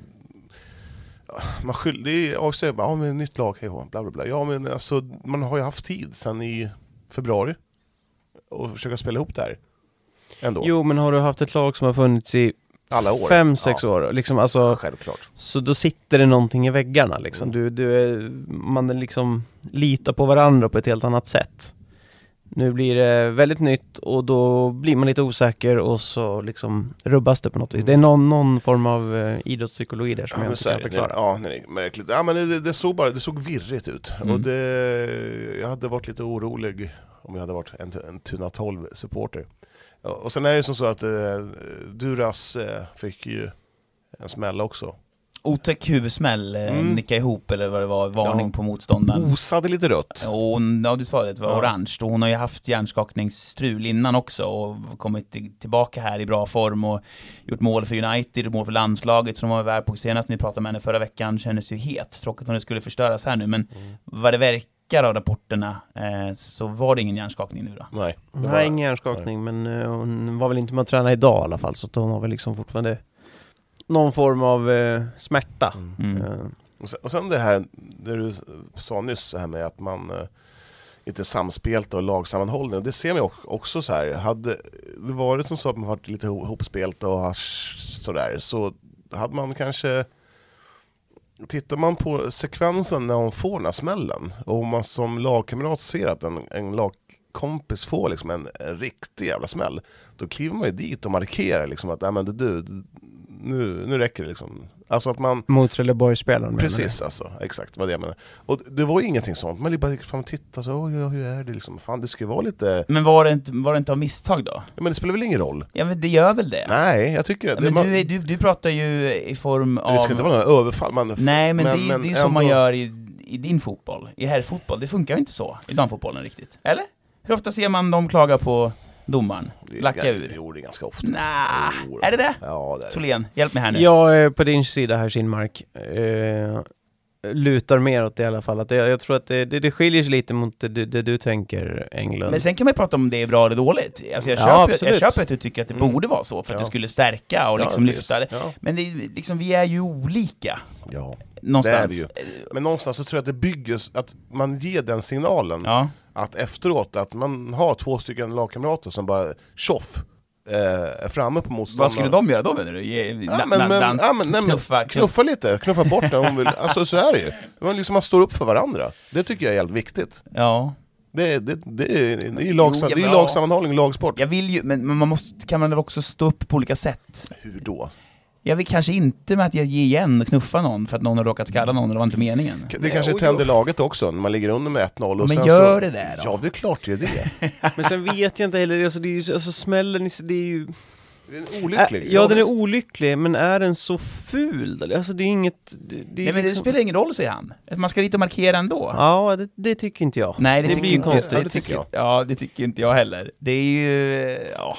S3: man skyll, det är avser bara, ja men nytt lag, hej bla bla bla. Ja men alltså, man har ju haft tid sedan i februari och försöka spela ihop det här ändå.
S4: Jo, men har du haft ett lag som har funnits i
S3: alla år,
S4: fem, sex
S3: ja.
S4: år liksom, alltså,
S3: självklart.
S4: Så då sitter det någonting i väggarna liksom.
S3: Mm.
S4: Du, du är, man är liksom litar på varandra på ett helt annat sätt. Nu blir det väldigt nytt och då blir man lite osäker och så liksom rubbas det på något vis. Det är någon, någon form av eh, idrottspsykologi där som
S3: Ja,
S4: jag inte kan förklara.
S3: Ja, nej, märkligt. Ja, men det, det såg bara, det såg virrigt ut.
S2: Mm.
S3: Och det, jag hade varit lite orolig om jag hade varit en, en Tuna tolv-supporter. Ja, och sen är det som så att eh, Duras eh, fick ju en smäll också.
S2: Otäck huvudsmäll, mm. nicka ihop eller vad det var, varning
S3: ja.
S2: på motståndaren.
S3: Osade lite rött.
S2: Och, ja, du sa det, det var
S3: ja.
S2: orange. Och hon har ju haft hjärnskakningsstrul innan också och kommit tillbaka här i bra form och gjort mål för United och mål för landslaget som de var värd på senast. Ni pratade med henne förra veckan, kändes ju het. Tråkigt om det skulle förstöras här nu, men mm. vad det verkar av rapporterna eh, så var det ingen hjärnskakning nu då.
S3: Nej,
S4: Nej,
S3: var,
S4: ingen hjärnskakning, nej. Men uh, hon var väl inte med att träna idag i alla fall, så att hon har väl liksom fortfarande någon form av eh, smärta.
S2: Mm.
S4: Uh.
S3: Och, sen, och sen det här, det du sa nyss så här med att man eh, inte samspelt och lagsammanhållning. Det ser man också så här. Hade det varit som så att man varit lite ihopspelt och sådär, så hade man kanske, tittar man på sekvensen när hon får den här smällen och man som lagkamrat ser att en, en lagkompis får liksom en, en riktig jävla smäll, då kliver man ju dit och markerar liksom att nej men det du Nu, nu räcker det liksom. Alltså att man
S4: mot Trelleborg-spelaren.
S3: Precis, alltså. Exakt vad det menar. Och det var ju ingenting sånt. Man bara fram och titta så, oj, hur är det liksom? Fan, det ska vara lite...
S2: Men var det inte, var det inte av misstag då?
S3: Ja, men det spelar väl ingen roll?
S2: Ja, men det gör väl det?
S3: Nej, jag tycker det.
S2: Ja,
S3: det
S2: men
S3: man...
S2: du, är, du, du pratar ju i form av...
S3: Det ska inte vara någon överfall. Man...
S2: Nej, men, men det,
S3: men
S2: det är ju
S3: ändå...
S2: som man gör i, i din fotboll. I herrfotboll. Det funkar ju inte så i damfotbollen riktigt. Eller? Hur ofta ser man dem klaga på domaren? Lacka ur?
S3: Jo, det är ganska ofta.
S2: Nah, är det det?
S3: Ja, det är det.
S2: Tholén, hjälp mig här nu.
S4: Jag är på din sida här, Kinmark. Eh, lutar mer åt det i alla fall. Att det, jag tror att det, det, det skiljer sig lite mot det, det, det du tänker, England.
S2: Men sen kan man ju prata om det är bra eller dåligt. Alltså jag,
S4: Ja,
S2: köper, jag köper att du tycker att det
S3: Mm.
S2: borde vara så för att
S3: Ja.
S2: det skulle stärka och
S3: Ja,
S2: liksom
S3: visst.
S2: lyfta det.
S3: Ja.
S2: Men det är, liksom, vi är ju olika.
S3: Ja.
S2: Någonstans.
S3: Det är vi ju. Men någonstans så tror jag att det bygger, att man ger den signalen
S2: Ja.
S3: att efteråt att man har två stycken lagkamrater som bara tjoff eh, är framme på motståndaren.
S2: Vad skulle de göra då, menar du? Ge,
S3: Ja,
S2: na-
S3: men,
S2: na-
S3: men,
S2: dans,
S3: ja, men, nej, men,
S2: knuffa,
S3: knuffa,
S2: knuffa.
S3: lite, knuffa bort den hon vill. Alltså så är det ju. Man, liksom, man står upp för varandra. Det tycker jag är helt viktigt.
S2: Ja.
S3: Det, det, det är, det är, lagsa,
S2: Jo, ja,
S3: det är
S2: men,
S3: lagsammanhållning, lagsport.
S2: Jag vill ju, men, men man måste, kan man väl också stå upp på olika sätt?
S3: Hur då?
S2: Jag vill kanske inte med att jag ger igen och knuffa någon för att någon har råkat skada någon, det var inte meningen.
S3: Det kanske
S4: Jo,
S3: tänder
S4: jo.
S3: laget också när man ligger under med ett noll. Och
S2: Men
S3: sen
S2: gör
S3: så,
S2: det där då?
S3: Ja, det är klart det är det.
S4: Men sen vet jag inte heller, alltså, det är ju, alltså smällen, det är ju...
S3: Det är olycklig.
S4: Äh, ja, den
S3: visst.
S4: är olycklig, men är den så ful? Alltså det är inget... Det, det är
S2: Nej, men det
S4: liksom...
S2: spelar ingen roll, säger han. Man ska dit och markera ändå.
S4: Ja, det, det tycker inte jag.
S2: Nej, det,
S4: det
S2: tycker
S4: blir ju
S2: inte,
S4: konstigt.
S2: det
S3: Ja, det tycker
S2: tycker
S3: jag.
S2: Ja, det tycker inte jag heller. Det är ju... Ja.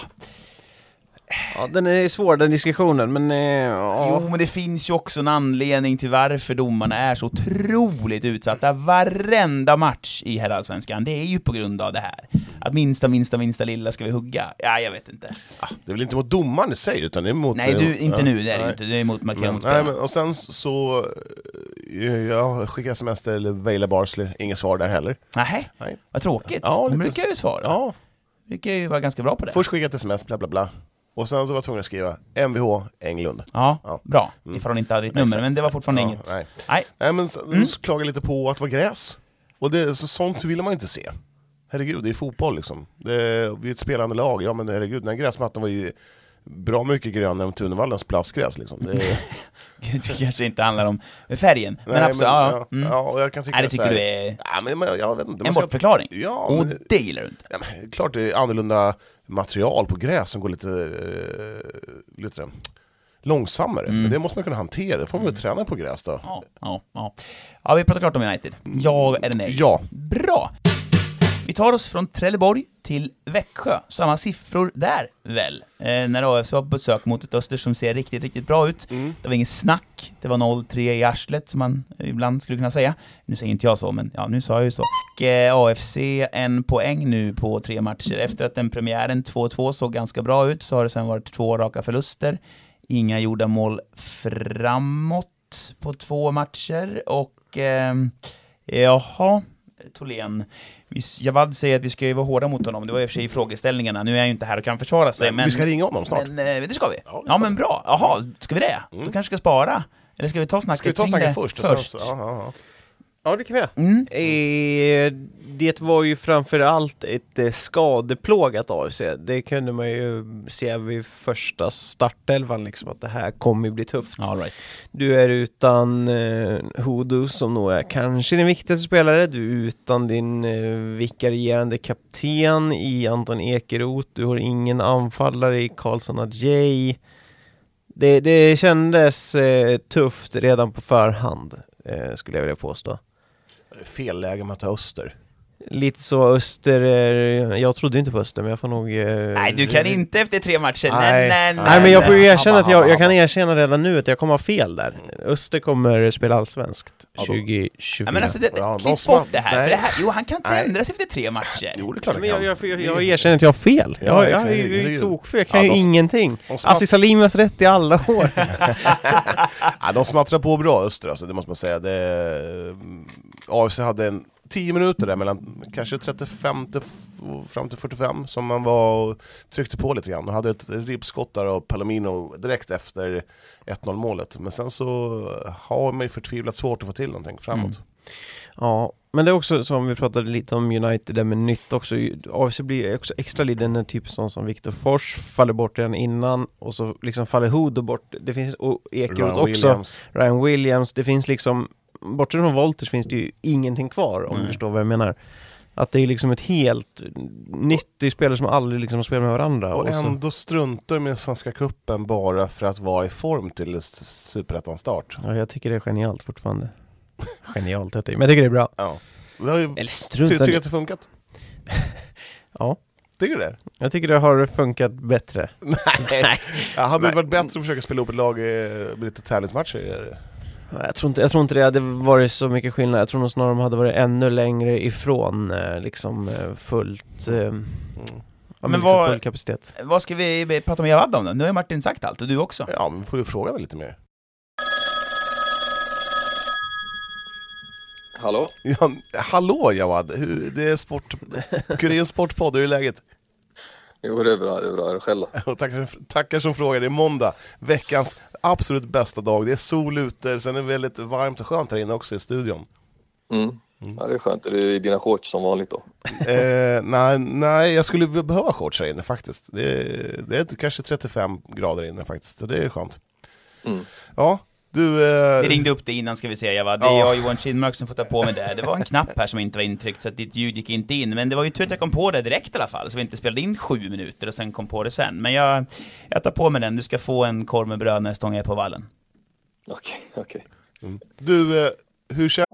S4: Ja, den är svår, den diskussionen, men... Eh, ja.
S2: Jo, men det finns ju också en anledning till varför domarna är så otroligt utsatta. Varenda match i herrallsvenskan, det är ju på grund av det här. Att minsta, minsta, minsta lilla ska vi hugga. Ja, jag vet inte.
S3: Ah, det är väl inte mot domaren i sig, utan det är mot...
S2: Nej, du, inte
S3: ja,
S2: nu, det är det
S3: nej.
S2: inte. Det är mot markera
S3: Men,
S2: mot
S3: nej,
S2: spelarna.
S3: men, och sen så Jag skickade sms till Vejle Barsley, inget svar där heller.
S2: Nej,
S3: Nej.
S2: vad tråkigt.
S3: Ja,
S2: De
S3: lite-
S2: brukar ju svara.
S3: Ja,
S2: De brukar ju vara ganska bra på det.
S3: först skickade jag ett sms, bla bla bla. Och sen så var jag tvungen att skriva M V H Englund.
S2: Ja,
S3: Ja.
S2: bra.
S3: Mm.
S2: Ifall hon inte hade ditt nummer,
S3: Exakt.
S2: men det var fortfarande
S3: Ja,
S2: inget.
S3: nej.
S2: Nej.
S3: Nej, men så,
S2: Mm.
S3: så klagade jag lite på att det var gräs. Och det, så, sånt vill man ju inte se. Herregud, det är fotboll liksom. Det är, vi är ett spelande lag. Ja men herregud, den här gräsmattan var ju bra mycket grönare än Tunevallens plastgräs liksom. Det är,
S2: Det kanske inte handlar om färgen. Men
S3: nej,
S2: absolut, ja.
S3: ja,
S2: Mm.
S3: ja, och jag kan tycka
S2: Nej, det
S3: så
S2: tycker
S3: här-
S2: du är
S3: Ja, men, men jag vet inte. Man
S2: en
S3: ska-
S2: bortförklaring.
S3: Ja,
S2: Och
S3: men,
S2: det gillar du inte.
S3: ja, men, klart det är annorlunda material på gräs som går lite, eh, lite långsammare.
S2: Mm.
S3: Men det måste man kunna hantera. Det får man väl träna på gräs då.
S2: Ja, ja, ja. Ja, vi pratar klart om United. Ja eller nej?
S3: Ja.
S2: Bra! Vi tar oss från Trelleborg till Växjö. Samma siffror där, väl? Eh, när A F C var på besök mot ett Öster som ser riktigt, riktigt bra ut.
S3: Mm.
S2: Det var ingen snack. Det var noll tre i arslet, som man ibland skulle kunna säga. Nu säger inte jag så, men ja, nu sa jag ju så. Och, eh, A F C en poäng nu på tre matcher. Efter att den premiären två två såg ganska bra ut så har det sedan varit två raka förluster. Inga gjorda mål framåt på två matcher. Och eh, jaha, Tholén. Javad säger att vi ska ju vara hårda mot honom. Det var i och för sig i frågeställningarna. Nu är jag ju inte här och kan försvara sig.
S3: Men,
S2: Men,
S3: vi ska ringa honom snart.
S2: men eh, det ska vi.
S3: Ja, det
S2: Ja,
S3: ska
S2: men
S3: vi.
S2: bra. Jaha, ska vi det?
S3: Mm.
S2: Då kanske ska spara. Eller ska vi ta snacket
S3: Ska vi ta
S2: kring
S3: snacket
S2: det
S3: först? Och sen
S2: först?
S3: så, ja, ja, ja.
S4: Ja, det kan vi göra.
S2: Mm.
S4: Eh, det var ju framförallt ett eh, skadeplågat A F C. Det kunde man ju se vid första startelvan liksom, att det här kommer bli tufft.
S2: All right.
S4: Du är utan eh, Hodu som nog är kanske din viktigaste spelare. Du är utan din eh, vikarierande kapten i Anton Ekeroth. Du har ingen anfallare i Karlsson Adjei. Det, det kändes eh, tufft redan på förhand, eh, skulle jag vilja påstå.
S3: Fel läge med att ta Öster.
S4: Lite så Öster, eh, jag trodde inte på Öster, men jag får nog... Eh,
S2: Nej, du kan inte efter tre matcher.
S3: Nej.
S2: Nej, nej, nej.
S4: Nej, men jag får ju erkänna att jag,
S3: Habba,
S4: jag kan
S3: habba.
S4: erkänna redan nu att jag kommer ha fel där. Öster kommer spela allsvenskt
S3: Ja, då-
S4: tjugo tjugofyra.
S2: Ja, men alltså, det,
S3: Ja, de
S2: klipp
S3: sma-
S2: bort det här.
S3: nej.
S2: För det här. Jo, han kan inte
S3: Nej.
S2: ändra sig efter tre matcher.
S3: Jo, det är klart
S4: Men
S3: det
S4: jag,
S3: kan.
S4: jag, jag, jag erkänner att jag har fel.
S3: Ja,
S4: Jag, jag,
S3: exakt.
S4: är ju
S3: Det är ju-
S4: tokfel, jag kan
S3: Ja,
S4: ju
S3: de-
S4: ingenting.
S3: de smatt-
S4: Assi Salim har haft rätt i alla år.
S3: Ja, de smattrar på bra Öster, alltså, det måste man säga. Det, A F C hade en tio minuter där mellan kanske trettiofem till f- fram till fyrtiofem som man var och tryckte på lite grann. Och hade ett ribbskott där av Palomino direkt efter ett noll målet. Men sen så har man ju förtvivlat svårt att få till någonting framåt.
S2: Mm.
S4: Ja, men det är också som vi pratade lite om United där med nytt också. A F C blir också extra liden när typ sån som Viktor Fors faller bort redan innan och så liksom faller Hodo bort. Det finns, och Ekeroth
S3: Ryan
S4: också.
S3: Williams.
S4: Ryan Williams, det finns liksom, bortsett från Wolters finns det ju ingenting kvar om
S2: Nej.
S4: du förstår vad jag menar. Att det är liksom ett helt nyttigt spelare som aldrig liksom spelar med varandra.
S3: Och
S4: Och så,
S3: ändå struntar med Svenska cupen bara för att vara i form till s- Superettan start.
S4: ja, jag tycker det är genialt fortfarande. Genialt heter det, men jag tycker det är bra.
S3: Ja. Det har ju,
S4: Eller
S3: ty,
S4: strunta
S3: tycker
S4: i-
S3: att det funkat?
S4: Ja,
S3: Tycker du det?
S4: jag tycker det har funkat bättre.
S3: Nej. Ja, hade
S4: Nej.
S3: det varit bättre att försöka spela upp ett lag eh, med lite tävlingsmatcher?
S4: Jag tror, inte, jag tror inte det hade varit så mycket skillnad. Jag tror nog snarare de hade varit ännu längre ifrån eh, liksom eh, fullt eh,
S3: Mm.
S4: ja, men
S2: Men
S4: liksom
S2: vad-
S4: full kapacitet.
S2: Vad ska vi prata med Javad om då? Nu har ju Martin sagt allt, och du också.
S3: Ja, men vi får ju fråga dig lite mer.
S6: Hallå?
S3: Ja, hallå Jawad, Hur- det är sport, Kuriren Sportpodd, hur är läget?
S6: Jo, det är bra, det är bra. Är det själv då?
S3: Och tackar, tackar som frågar, det är måndag, veckans absolut bästa dag. Det är sol ute, sen är det väldigt varmt och skönt här inne också i studion.
S6: Mm. Ja, det är skönt. Är du i dina shorts som vanligt då?
S3: eh, nej, nej, jag skulle behöva shorts här inne faktiskt. Det är, det är kanske trettiofem grader inne faktiskt, så det är skönt.
S6: Mm.
S3: Ja, du... Eh,
S2: Vi ringde upp dig innan, ska vi säga, Javad. Det är
S3: Ja.
S2: jag och Johan Kindmark som får ta på mig det. Det var en knapp här som inte var intryckt, så att ditt ljud gick inte in. Men det var ju tur att jag kom på det direkt i alla fall, så vi inte spelade in sju minuter och sen kom på det sen. Men jag, jag tar på mig den. Du ska få en korv med bröd nästa gång jag är på vallen.
S6: Okej, okej.
S3: du, eh, hur känns...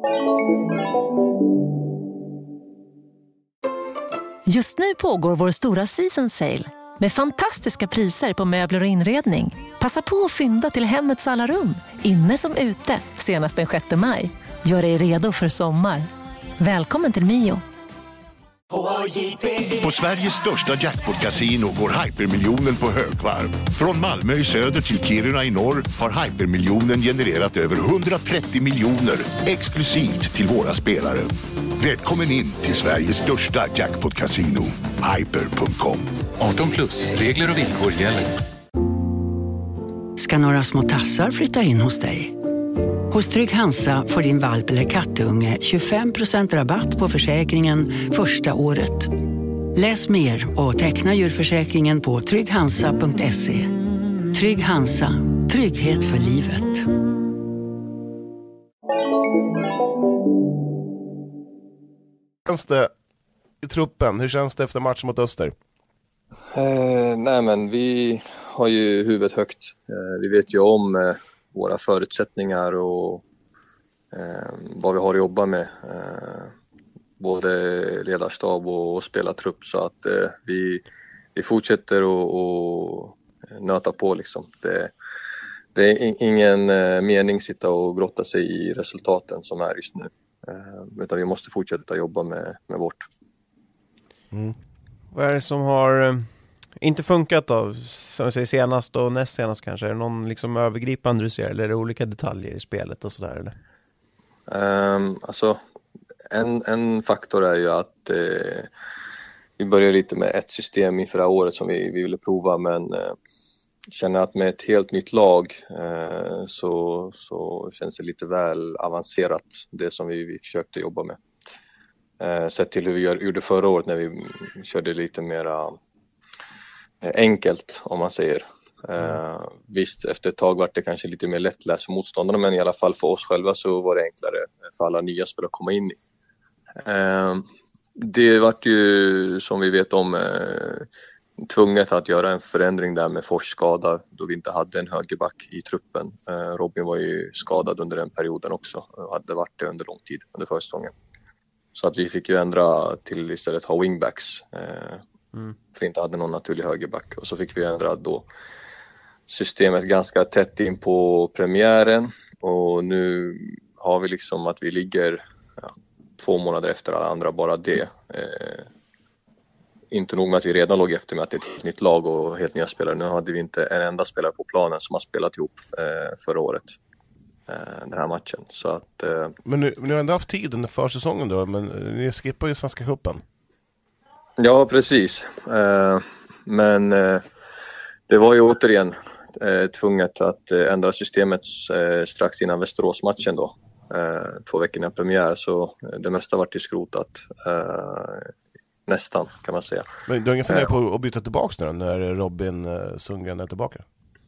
S7: Just nu pågår vår stora season sale med fantastiska priser på möbler och inredning. Passa på att fynda till hemmets alla rum, inne som ute, senast den sjätte maj. Gör dig redo för sommar. Välkommen till Mio.
S8: På Sveriges största jackpot-casino går hypermiljonen på högvarv. Från Malmö i söder till Kiruna i norr har hypermiljonen genererat över hundratrettio miljoner exklusivt till våra spelare. Välkommen in till Sveriges största jackpot-casino, hyper punkt com.
S9: arton plus, regler och villkor gäller.
S10: Ska några små tassar flytta in hos dig? Hos Trygg Hansa får din valp eller kattunge tjugofem procent rabatt på försäkringen första året. Läs mer och teckna djurförsäkringen på trygg hansa punkt se. Trygg Hansa, trygghet för livet.
S3: Hur känns det i truppen? Hur känns det efter matchen mot Öster?
S6: Eh, nej men vi har ju huvudet högt. Eh, vi vet ju om eh, våra förutsättningar och eh, vad vi har att jobba med. Eh, både ledarstab och, och spelartrupp, så att eh, vi, vi fortsätter och, och nöta på liksom. Det, det är ingen eh, mening sitta och grotta sig i resultaten som är just nu. Eh, utan vi måste fortsätta jobba med, med vårt.
S4: Mm. Vad är det som har eh, inte funkat då? Som jag säger, senast och näst senast kanske? Är det någon liksom övergripande du ser? Eller är det olika detaljer i spelet och sådär? Eller?
S6: Um, alltså, en, en faktor är ju att eh, vi började lite med ett system inför det här året som vi, vi ville prova, men eh, känner att med ett helt nytt lag eh, så, så känns det lite väl avancerat, det som vi, vi försökte jobba med. Eh, sett till hur vi gör, gjorde förra året när vi körde lite mera eh, enkelt, om man säger. Eh, visst, efter ett tag var det kanske lite mer lättläst för motståndarna, men i alla fall för oss själva så var det enklare för alla nya spelare att komma in i. Eh, det vart ju, som vi vet om, eh, tvunget att göra en förändring där med Fors skada, då vi inte hade en högerback i truppen. Eh, Robin var ju skadad under den perioden också och hade varit det under lång tid under försäsongen. Så att vi fick ju ändra till istället ha wingbacks. Eh, mm. För vi inte hade någon naturlig högerback. Och så fick vi ändra då systemet ganska tätt in på premiären. Och nu har vi liksom att vi ligger ja, två månader efter alla andra, bara det. Eh, inte nog med att vi redan låg efter med att det är ett helt nytt lag och helt nya spelare. Nu hade vi inte en enda spelare på planen som har spelat ihop eh, förra året. Den här matchen. Så att, eh...
S3: Men nu, ni har ändå haft tid under försäsongen då, men ni skippar ju Svenska cupen.
S6: Ja, precis. Eh, men eh, det var ju återigen eh, tvunget att eh, ändra systemet eh, strax innan Västerås-matchen då. Eh, två veckor innan premiär, så det mesta var till skrotat. Eh, nästan, kan man säga.
S3: Men du har ingen funderat på att byta tillbaka nu när Robin eh, Sundgren är tillbaka?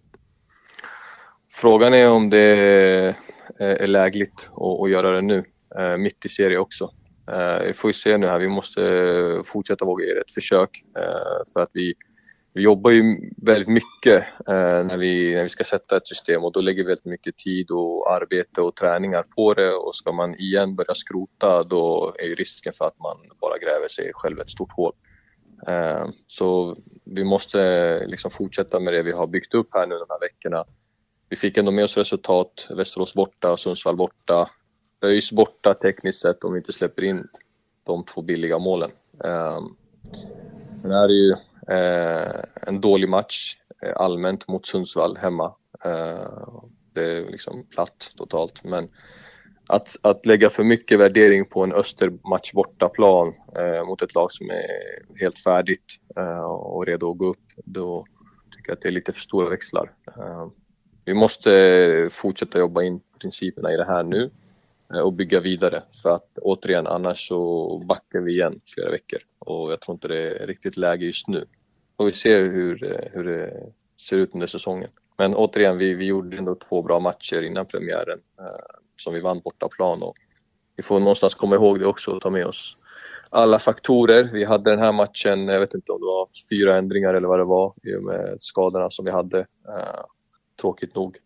S6: Frågan är om det är lägligt att göra det nu, mitt i serie också. Vi får ju se nu här, vi måste fortsätta våga göra ett försök. För att vi, vi jobbar ju väldigt mycket när vi, när vi ska sätta ett system, och då lägger vi väldigt mycket tid och arbete och träningar på det. Och ska man igen börja skrota, då är ju risken för att man bara gräver sig själv ett stort hål. Så vi måste liksom fortsätta med det vi har byggt upp här nu de här veckorna. Vi fick ändå med oss resultat, Västerås borta, Sundsvall borta, ÖIS borta tekniskt sett om vi inte släpper in de två billiga målen. Um, sen är det ju uh, en dålig match uh, allmänt mot Sundsvall hemma. Uh, det är liksom platt totalt, men att, att lägga för mycket värdering på en Östermatch bortaplan uh, mot ett lag som är helt färdigt uh, och redo att gå upp, då tycker jag att det är lite för stora växlar. Uh, Vi måste fortsätta jobba in principerna i det här nu och bygga vidare. För att återigen, annars så backar vi igen flera veckor. Och jag tror inte det är riktigt läge just nu. Och vi ser hur, hur det ser ut under säsongen. Men återigen, vi, vi gjorde ändå två bra matcher innan premiären eh, som vi vann bortaplan. Och vi får någonstans komma ihåg det också och ta med oss alla faktorer. Vi hade den här matchen, jag vet inte om det var fyra ändringar eller vad det var, i och med skadorna som vi hade. Eh, Tråkigt nog.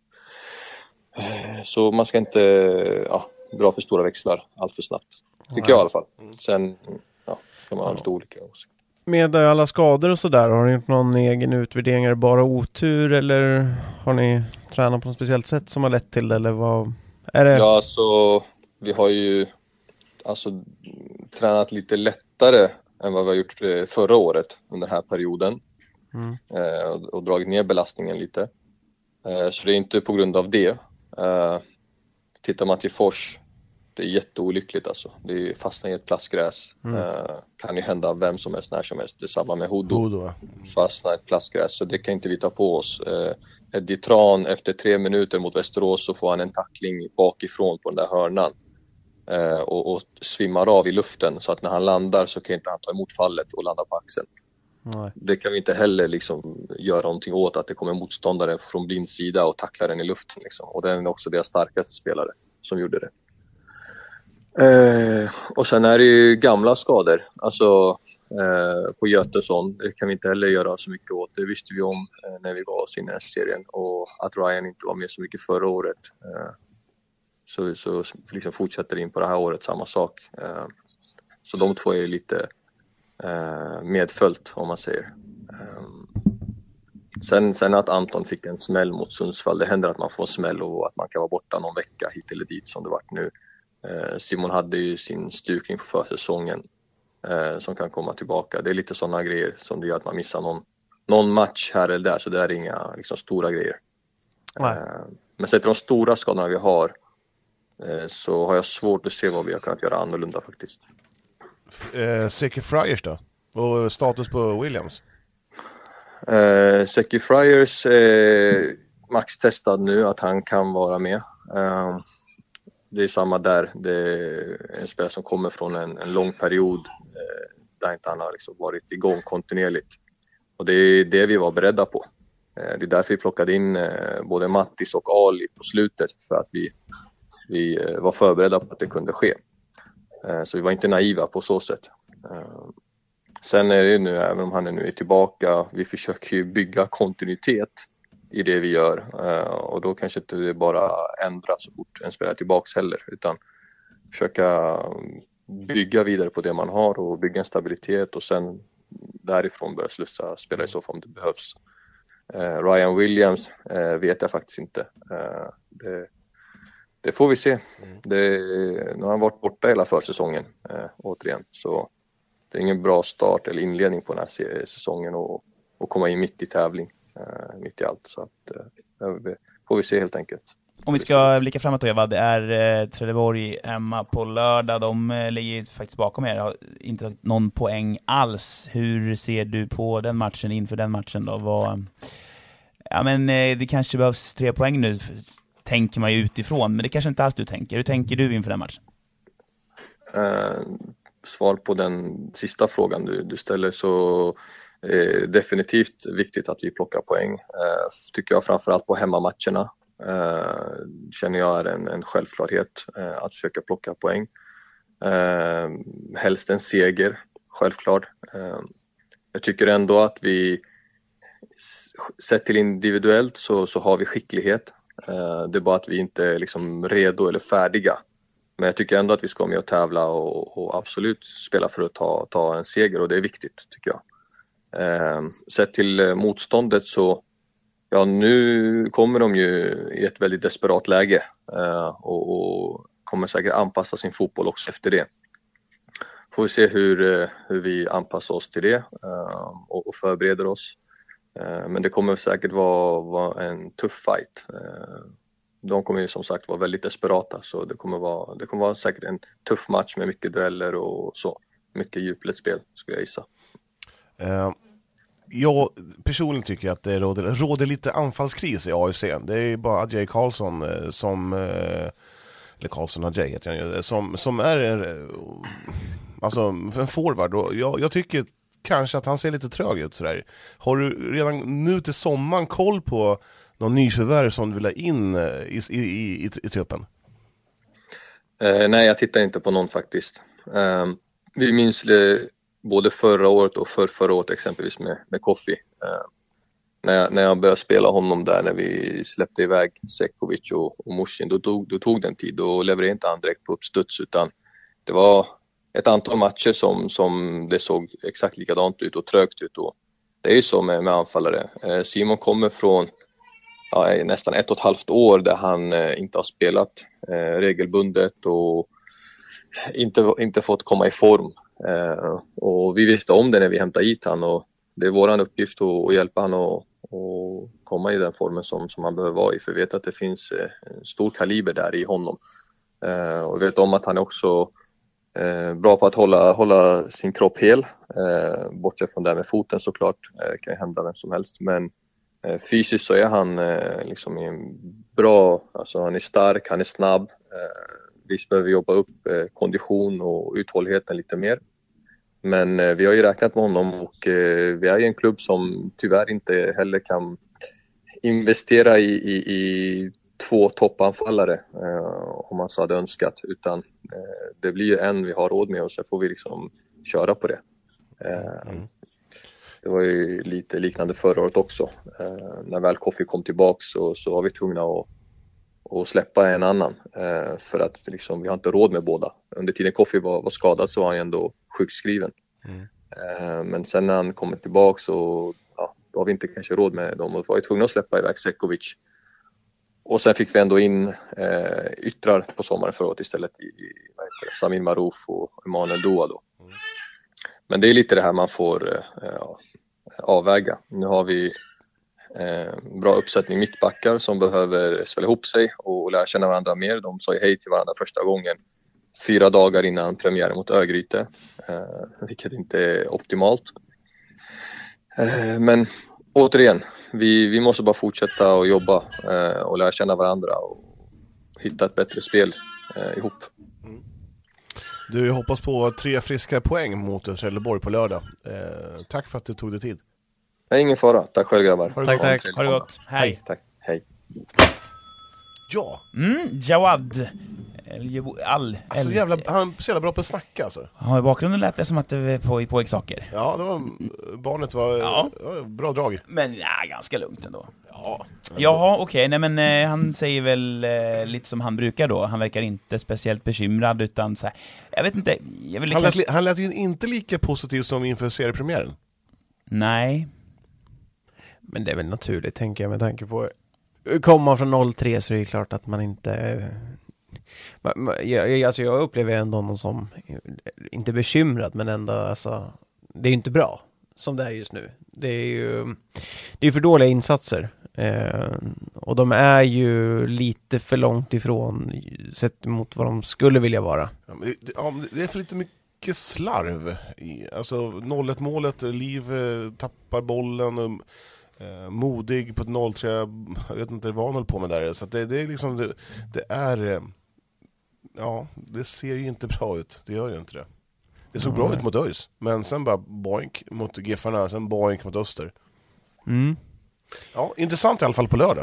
S6: Så man ska inte ja, dra för stora växlar allt för snabbt. Tycker Nej. jag i alla fall. Sen ja, kan man ha lite olika också.
S4: Med alla skador och sådär, har ni gjort någon egen utvärdering? Är det bara otur eller har ni tränat på något speciellt sätt som har lett till det? Eller vad är det?
S6: Ja, så vi har ju alltså tränat lite lättare än vad vi har gjort eh, förra året under den här perioden.
S4: Mm.
S6: Eh, och, och dragit ner belastningen lite. Eh, så det är inte på grund av det. Eh, tittar man till Fors, det är jätteolyckligt alltså. Det fastnar i ett plastgräs.
S4: Mm.
S6: Eh, kan ju hända vem som helst, när som helst. Det är samma med Hodo.
S3: Hodo.
S6: Fastnar i ett plastgräs, så det kan inte vi ta på oss. Eh, Eddie Tran, efter tre minuter mot Västerås så får han en tackling bakifrån på den där hörnan. Eh, och, och svimmar av i luften, så att när han landar så kan inte han ta emot fallet och landa på axeln.
S4: Nej.
S6: Det kan vi inte heller liksom göra någonting åt, att det kommer motståndare från blind sida och tacklar den i luften. Liksom. Och den är också deras starkaste spelare som gjorde det. Eh, och sen är det ju gamla skador. Alltså eh, på Götesson, det kan vi inte heller göra så mycket åt. Det visste vi om eh, när vi gav oss in i den här serien. Och att Ryan inte var med så mycket förra året. Eh, så så liksom fortsätter in på det här året samma sak. Eh, så de två är lite eh, medföljt, om man säger. Eh, sen, sen att Anton fick en smäll mot Sundsvall. Det händer att man får en smäll och att man kan vara borta någon vecka hit eller dit som det varit nu. Simon hade ju sin stukning på försäsongen eh, som kan komma tillbaka. Det är lite sådana grejer som det gör att man missar någon, någon match här eller där, så det är inga liksom, stora grejer. Eh, men sett till de stora skadorna vi har eh, så har jag svårt att se vad vi har kunnat göra annorlunda faktiskt.
S3: Eh, Seki Friars då? Och status på Williams?
S6: Eh, Seki Friars eh, max testad nu att han kan vara med. Eh, Det är samma där. Det är en spelare som kommer från en, en lång period eh, där inte han har liksom varit igång kontinuerligt. Och det är det vi var beredda på. Eh, det är därför vi plockade in eh, både Mattis och Ali på slutet, för att vi, vi eh, var förberedda på att det kunde ske. Eh, så vi var inte naiva på så sätt. Eh, sen är det nu, även om han är nu är tillbaka, vi försöker ju bygga kontinuitet i det vi gör, och då kanske inte det bara ändra så fort en spelare tillbaks heller, utan försöka bygga vidare på det man har och bygga en stabilitet och sen därifrån börja slussa spelare i så fall om det behövs. Ryan Williams vet jag faktiskt inte. Det, det får vi se. Det, nu har han varit borta hela försäsongen återigen, så det är ingen bra start eller inledning på den här säsongen och, och komma in mitt i tävling. Uh, mitt i allt, så att uh, får vi se helt enkelt.
S2: Om vi ska blicka framåt då, Eva, det är eh, Trelleborg hemma på lördag. De eh, ligger faktiskt bakom er, har inte tagit någon poäng alls. Hur ser du på den matchen, inför den matchen då? Vad, ja men eh, det kanske behövs tre poäng nu, tänker man ju utifrån, men det kanske inte alls du tänker. Hur tänker du inför den matchen?
S6: Uh, svar på den sista frågan du, du ställer, så Eh, definitivt viktigt att vi plockar poäng, eh, tycker jag, framförallt på hemmamatcherna. Eh, känner jag är en, en självklarhet eh, att försöka plocka poäng. Eh, helst en seger, självklart. Eh, jag tycker ändå att vi, sett till individuellt, så, så har vi skicklighet. Eh, det är bara att vi inte är liksom redo eller färdiga. Men jag tycker ändå att vi ska med och tävla och, och absolut spela för att ta, ta en seger, och det är viktigt, tycker jag. Eh, sett till eh, motståndet, så ja, nu kommer de ju i ett väldigt desperat läge eh, och, och kommer säkert anpassa sin fotboll också efter det. Får vi se hur, eh, hur vi anpassar oss till det eh, och, och förbereder oss. Eh, men det kommer säkert vara, vara en tuff fight. Eh, de kommer ju som sagt vara väldigt desperata, så det kommer vara, det kommer vara säkert en tuff match med mycket dueller och så. Mycket djupledsspel, skulle jag gissa.
S3: Uh, jag personligen tycker att det råder, råder lite anfallskris i A F C. Det är bara Adjei Karlsson uh, som uh, eller Karlsson Adjei heter han ju, som, som är uh, alltså en forward, och jag, jag tycker kanske att han ser lite trög ut sådär. Har du redan nu till sommaren koll på någon nyförvärv som du vill ha in uh, i, i, i, i, i truppen?
S6: Uh, nej, jag tittar inte på någon faktiskt. Uh, vi minns det både förra året och för förra året exempelvis med, med Koffi. Eh, när, jag, när jag började spela honom där, när vi släppte iväg Sekovic och, och Mushin, då tog, då tog den tid. Då levererade inte han direkt på uppstuds, utan det var ett antal matcher som, som det såg exakt likadant ut och trögt ut. Och det är ju så med, med anfallare. Eh, Simon kommer från ja, nästan ett och ett halvt år där han eh, inte har spelat eh, regelbundet och inte, inte fått komma i form. Eh, och vi visste om det när vi hämtade hit han, och det är våran uppgift att, att hjälpa han och, och komma i den formen som, som han behöver vara i, för vi vet att det finns eh, en stor kaliber där i honom. Eh, och vi vet om att han är också eh, bra på att hålla, hålla sin kropp hel, eh, bortsett från det med foten såklart, eh, kan ju hända vem som helst, men eh, fysiskt så är han eh, liksom en bra, alltså han är stark, han är snabb. Eh, visst behöver vi jobba upp eh, kondition och uthålligheten lite mer. Men eh, vi har ju räknat med honom, och eh, vi är ju en klubb som tyvärr inte heller kan investera i, i, i två toppanfallare eh, om man så hade önskat, utan eh, det blir ju en vi har råd med, och så får vi liksom köra på det. Eh, mm. Det var ju lite liknande förra året också. Eh, när väl Koffi kom tillbaka så, så var vi tvungna att, att släppa en annan, eh, för att liksom, vi har inte råd med båda. Under tiden Koffi var, var skadad så var han ändå sjukskriven. Mm. Eh, men sen när han kommer tillbaka så ja, då har vi inte kanske råd med dem, och var vi tvungna att släppa iväg Sekovic. Och sen fick vi ändå in eh, yttrar på sommaren förra året istället i, i Samir Marouf och Emanuel Doa då. Mm. Men det är lite det här man får eh, avväga. Nu har vi eh, bra uppsättning mittbackar som behöver spela ihop sig och lära känna varandra mer. De sa ju hej till varandra första gången fyra dagar innan premiären mot Örgryte, eh, vilket inte är optimalt. Eh, men återigen, vi, vi måste bara fortsätta och jobba eh, och lära känna varandra och hitta ett bättre spel eh, ihop.
S3: Mm. Du, jag hoppas på tre friska poäng mot Trelleborg på lördag. Eh, tack för att du tog dig tid.
S6: Nej, ingen fara. Tack själv, grabbar.
S2: Tack, tack. Ha det gott. Hej.
S6: Hej. Tack. Hej.
S3: Ja.
S2: Mm, Jawad. All,
S3: alltså jävla, han är så jävla bra på att snacka alltså.
S2: Ja, i bakgrunden lät det som att det var på, på saker.
S3: Ja, det var, barnet var ja. bra drag.
S2: Men ja, ganska lugnt ändå.
S3: Ja.
S2: Jaha, okej. Okay. Nej, men eh, han säger väl eh, lite som han brukar då. Han verkar inte speciellt bekymrad, utan så här, jag vet inte. Jag vill
S3: han,
S2: kanske...
S3: lät, han lät ju inte lika positiv som inför seriepremiären. Nej.
S4: Men det är väl naturligt, tänker jag, med tanke på komma från noll tre, så är det klart att man inte... Jag, alltså jag upplever ändå någon som inte bekymrad, men ändå alltså, det är inte bra som det är just nu. Det är ju det är för dåliga insatser eh, och de är ju lite för långt ifrån sett mot vad de skulle vilja vara.
S3: Ja, men det, ja, det är för lite mycket slarv i, alltså noll ett målet, Liv eh, tappar bollen och eh, modig på ett noll tre, jag vet inte vad han håller på med där, så att det, det är liksom det, det är eh, ja, det ser ju inte bra ut. Det gör ju inte det. Det såg mm. bra ut mot ÖIS, men sen bara boink mot Giffarna, sen boink mot Öster.
S4: Mm.
S3: Ja, intressant i alla fall på lördag.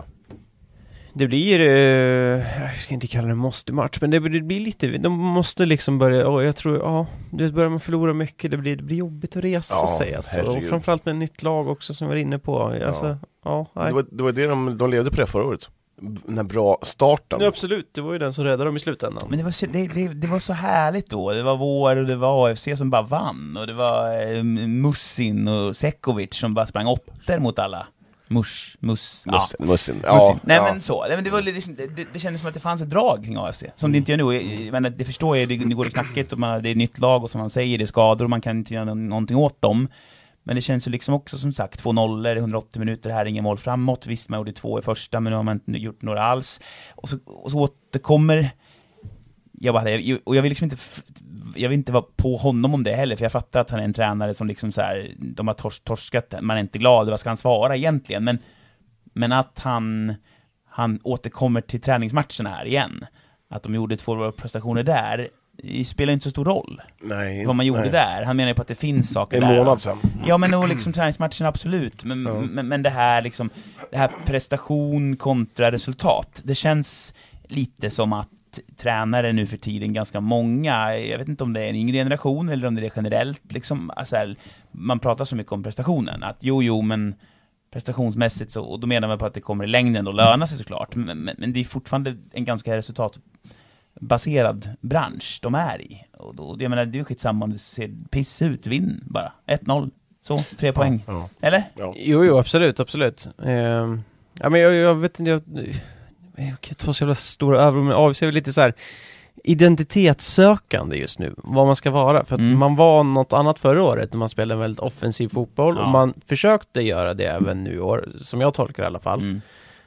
S4: Det blir, eh, jag ska inte kalla det måste-match, men det, det blir lite, de måste liksom börja, oh, jag tror, ja, det börjar man förlora mycket, det blir, det blir jobbigt att resa ja, sig, alltså. Och framförallt med ett nytt lag också som vi var inne på. Alltså, ja. Ja, nej.
S3: det, var, det var det de, de levde på det förra året. Den här bra starten.
S4: Ja, absolut, det var ju den som räddade dem i slutändan.
S2: Men det var, så, det, det, det var så härligt då. Det var vår och det var A F C som bara vann. Och det var eh, Musin och Sekovic som bara sprang åtter mot alla. Mus, mus,
S3: ja. Musin, Musin.
S2: Ja, Musin. Nej,
S3: ja.
S2: men så. Nej, men det, var, det, det, det kändes som att det fanns ett drag kring A F C. Som det inte gör nu. Jag, men det förstår jag, det, det går i knacket och man, det är ett nytt lag och som man säger, det är skador och man kan inte göra någonting åt dem. Men det känns ju liksom också som sagt två nollor, hundraåttio minuter, här ingen mål framåt. Visst, man gjorde två i första, men nu har man inte gjort några alls. Och så, och så återkommer jag bara, jag, och jag vill liksom inte jag vill inte vara på honom om det heller, för jag fattar att han är en tränare som liksom så här, de har tors, torskat, man är inte glad, vad ska han svara egentligen? Men, men att han han återkommer till träningsmatcherna här igen, att de gjorde två prestationer där, det spelar inte så stor roll.
S3: Nej,
S2: vad man gjorde
S3: nej.
S2: där. Han menar ju på att det finns saker
S3: en
S2: där.
S3: En månad sedan.
S2: Ja, men och liksom träningsmatchen absolut. Men, ja. men, men det här liksom, det här prestation kontra resultat. Det känns lite som att tränare nu för tiden, ganska många, jag vet inte om det är en yngre generation eller om det är generellt, liksom, alltså här, man pratar så mycket om prestationen. Att jo, jo, men prestationsmässigt så, och då menar man på att det kommer i längden och löna sig såklart. Men, men, men det är fortfarande en ganska resultat baserad bransch de är i. Och då, jag menar, det är ju skitsamma om det ser piss ut, vinn bara. ett noll, så, tre poäng. Ja, ja. Eller?
S4: Ja. Jo, jo, absolut, absolut. Uh, ja, men jag, jag vet inte, jag, jag kan ta så jävla stora överord, men A F C är lite så här, identitetssökande just nu, vad man ska vara. För att
S2: Mm.
S4: man var något annat förra året när man spelade en väldigt offensiv fotboll.
S2: Ja.
S4: Och man försökte göra det även nu i år, som jag tolkar i alla fall.
S2: Mm.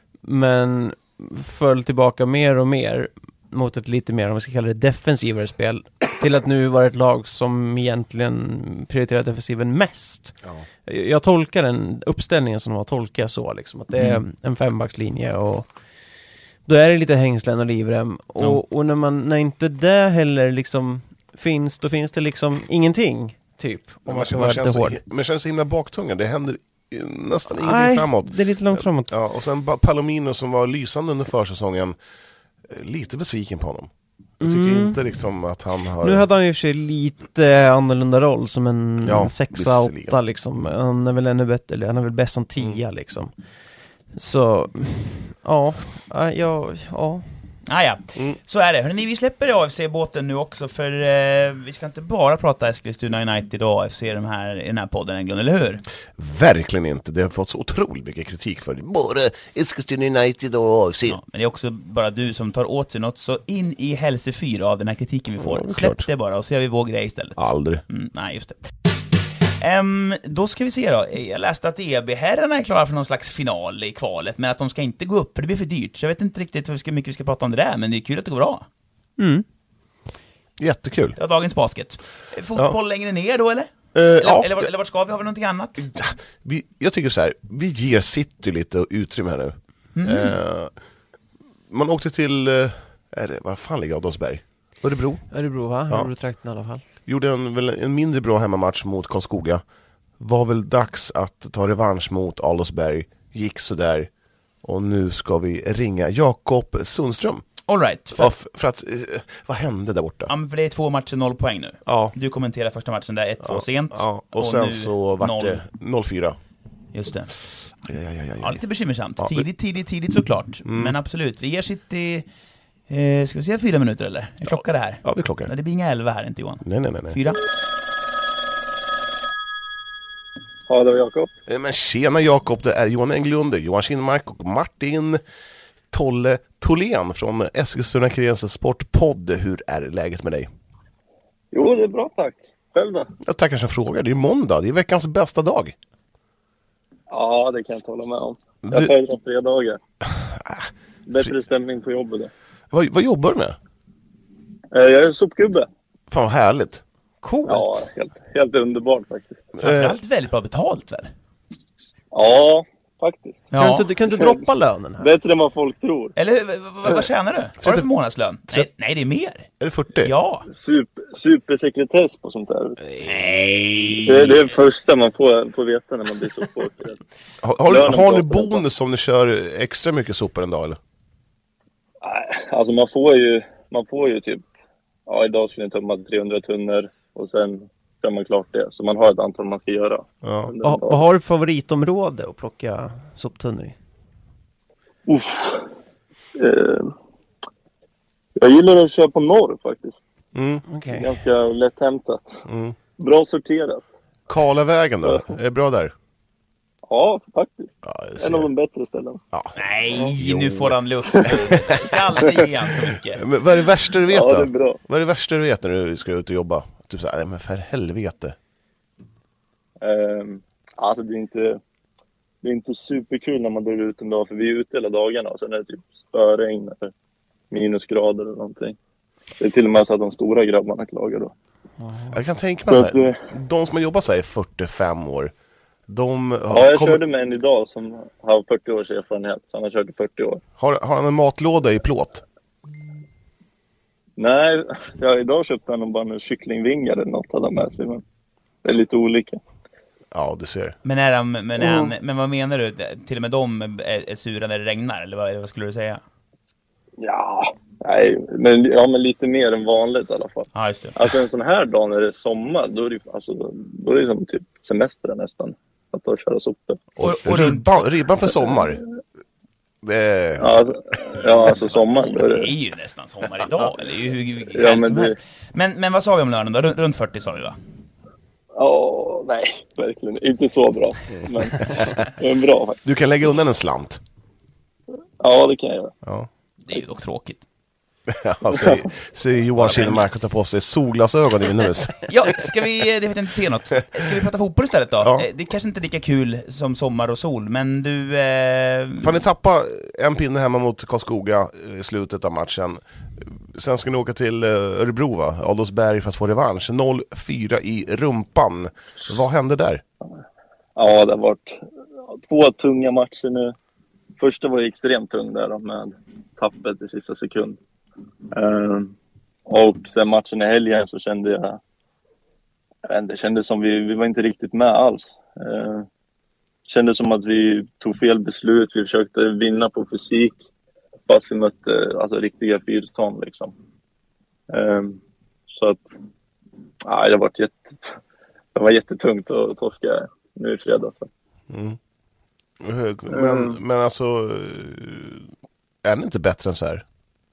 S4: Men föll tillbaka mer och mer mot ett lite mer, om vi ska kalla det defensivare spel, till att nu vara ett lag som egentligen prioriterar defensiven mest.
S3: Ja.
S4: Jag tolkar den uppställningen som de har tolkat så, liksom, att det är
S2: Mm.
S4: en fembackslinje och då är det lite hängslen och livrem. Och,
S2: Ja.
S4: och när, man, när inte det heller liksom finns, då finns det liksom ingenting, typ. Om man,
S3: man,
S4: ska
S3: man,
S4: vara
S3: känns
S4: lite
S3: så,
S4: hård.
S3: man känns så himla baktunga. Det händer ju nästan ingenting
S4: Nej,
S3: framåt.
S4: det är lite långt framåt.
S3: Ja, och sen ba- Palomino som var lysande under försäsongen. eh, Lite besviken på honom. Jag tycker
S4: Mm.
S3: inte liksom att han har...
S4: Nu hade han ju för sig lite annorlunda roll som en
S3: Ja,
S4: sexa,
S3: visserligen.
S4: åtta liksom. Han är väl ännu bättre, eller han är väl bäst som tia
S3: Mm.
S4: liksom. Så, ja, ja, ja, ja.
S2: Ah, ja,
S3: Mm.
S2: så är det. Hörrni, vi släpper A F C-båten nu också, för eh, vi ska inte bara prata Eskilstuna United och A F C de här, i den här podden, Englund, eller hur?
S3: Verkligen inte. Det har fått så otroligt mycket kritik för det. Både Eskilstuna United och A F C.
S2: Ja, men det är också bara du som tar åt sig något, så in i hälse fyra av den här kritiken vi får.
S3: Ja, det är
S2: Släpp
S3: klart.
S2: det bara och så gör vi vår grej istället.
S3: Aldrig.
S2: Mm, nej, just det. Ehm, då ska vi se då. Jag läste att E B-herrarna är klara för någon slags final i kvalet, men att de ska inte gå upp, för det blir för dyrt. Så jag vet inte riktigt hur mycket vi ska prata om det där, men det är kul att det går bra.
S4: Mm.
S3: Jättekul.
S2: Det var dagens basket. Fotboll längre ner då, eller?
S3: Eh,
S2: Eller,
S3: ja.
S2: eller, eller vart ska vi? Har vi någonting annat?
S3: Vi, jag tycker så här, vi ger City lite utrymme här nu.
S2: Mhm.
S3: Eh, man åkte till, eh, är det, vad fan ligger Adolfsberg? Örebro.
S4: Örebro, va?
S3: Ja.
S4: Örebro-trakten i alla fall.
S3: Gjorde en, väl en mindre bra hemmamatch mot Karlskoga. Var väl dags att ta revansch mot Adolfsberg. Gick så där. Och nu ska vi ringa Jakob Sundström.
S2: All right. För,
S3: Ja, f- för att, eh, vad hände där borta?
S2: ja, men för det är två matcher, noll poäng nu.
S3: Ja.
S2: Du kommenterar första matchen där, ett två
S3: Ja,
S2: sent.
S3: ja. Och, sen
S2: nu
S3: så vart
S2: noll.
S3: det noll fyra.
S2: Just det.
S3: Ja, ja, ja, ja,
S2: Ja, lite bekymmersamt.
S3: Ja,
S2: tidigt, tidigt, tidigt såklart.
S3: Mm.
S2: Men absolut, vi ger City... Eh, ska vi säga fyra minuter eller? Jag klockar det här.
S3: Ja, vi klockar.
S2: Nej, det blir inga elva här, inte Johan.
S3: Nej, nej, nej, nej.
S2: Fyra.
S6: Ja, det var Jakob.
S3: Eh, Men tjena Jakob, det är Johan Englund, Johan Kinmark och Martin Tolle Tholén från Eskilstuna-Kuriren Sportpodd. Hur är läget med dig?
S6: Jo, det är bra, tack. Själv då?
S3: Jag tackar som frågar. Det är måndag, det är veckans bästa dag.
S6: Ja, det kan jag inte hålla med om. Jag
S3: Du-
S6: föredrar fredagar. Bättre stämning på jobbet då.
S3: Vad, vad jobbar du med?
S6: Eh, Jag är sopgubbe.
S3: Fan vad härligt.
S4: Coolt!
S6: Ja, helt, helt underbart faktiskt.
S2: Framförallt väldigt bra betalt väl?
S6: Ja, faktiskt.
S4: Kan, du inte, kan du droppa lönen här?
S6: Bättre än vad folk tror.
S2: Eller v- v- vad tjänar du? Vad har du för månadslön? Nej, nej, det är mer.
S3: Är det fyrtio?
S2: Ja.
S6: Super, supersekretess på sånt där.
S2: Nej.
S6: Det är det första man får, får veta när man blir sopåkare.
S3: Har, har,
S6: Lönen
S3: har ni
S6: pratar inte.
S3: bonus om ni kör extra mycket sopor en dag eller?
S6: Nej, alltså man får ju, man får ju typ, ja idag skulle jag tömma trehundra tunnor och sen gör man klart det. Så man har ett antal man ska göra.
S3: Ja.
S6: under en
S4: Vad,
S6: dag.
S4: vad har du för favoritområde att plocka soptunnor i?
S6: Uff. Eh, jag gillar att köra på norr faktiskt.
S3: Mm.
S4: Okej.
S6: Ganska lätthämtat.
S3: Mm.
S6: Bra sorterat.
S3: Karlavägen då? Är det bra där?
S6: Ja, faktiskt.
S3: Ja, jag
S6: En
S3: ser.
S6: av de bättre ställen.
S3: Ja.
S2: Nej,
S3: Jo.
S2: nu får han luft. Jag ska aldrig ge han så mycket.
S3: Men vad är det värsta du vet
S6: Ja,
S3: då?
S6: det är bra.
S3: Vad är det värsta du vet när du ska ut och jobba? Typ såhär, nej men för helvete.
S6: Um, alltså det är inte det är inte superkul när man drar ut en dag, för vi är ute hela dagarna och sen är det typ spöregn eller minusgrader eller någonting. Det är till och med så att de stora grabbarna klagar då.
S3: Jag kan tänka mig
S6: Så
S3: att
S6: att, eh,
S3: de som har jobbat så här i fyrtiofem år, de har,
S6: Ja, jag
S3: kommer-
S6: körde med en idag som har fyrtio års erfarenhet, så han har kört i fyrtio år.
S3: har, har han en matlåda i plåt?
S6: Nej, ja, idag köpte han bara en kycklingvingar eller något hade han med sig, men det är lite olika.
S3: Ja, du ser.
S2: Men, är han, men, är han,
S6: Mm.
S2: men vad menar du? Till och med de är, är sura när det regnar? Eller vad, eller vad skulle du säga?
S6: Ja, nej, men, ja, men lite mer än vanligt i alla fall.
S2: Ja, just det.
S6: Alltså en sån här dag när det är sommar, då är det, alltså, då är det som typ semester nästan. Att då köra sopor.
S2: Och, och runt,
S3: Ribban, ribban för sommar. Det är...
S6: Ja, alltså, ja, alltså sommar. Då är
S2: det
S6: det,
S2: är ju nästan sommar idag. Eller det är ju hur, hur,
S6: Ja,
S2: härligt
S6: men
S2: som
S6: det-
S2: helst. men, men vad sa vi om lönen då? Runt, runt fyrtio sa vi va?
S6: ja, nej, verkligen inte så bra. Men, men bra faktiskt.
S3: Du kan lägga undan en slant.
S6: Ja, det kan jag göra.
S3: Ja.
S2: Det är ju dock tråkigt.
S3: Ja, säger, säger Johan Kinnemark och tar på sig solglasögon i minus.
S2: Ja, ska vi, det vet jag inte se något. Ska vi prata fotboll istället då?
S3: Ja.
S2: Det är kanske inte lika kul som sommar och sol, men du... Eh...
S3: Fan, ni tappa en pinne hemma mot Karlskoga i slutet av matchen. Sen ska ni åka till Örebro, va? Adolfsberg, för att få revansch. noll fyra i rumpan. Vad hände där?
S11: Ja, det har varit två tunga matcher nu. Första var extremt tung där då, med tappet i sista sekund. Uh, och sen matchen i helgen så kände jag, jag vet inte, det kändes som vi, vi var inte riktigt med alls. Uh, kändes som att vi tog fel beslut. Vi försökte vinna på fysik fast vi mötte alltså riktiga fyrton liksom. Uh, så att ja, det, var jätte, det var jättetungt att torska nu i fredags.
S3: Mm. Men, mm. men alltså, är det inte bättre än så här?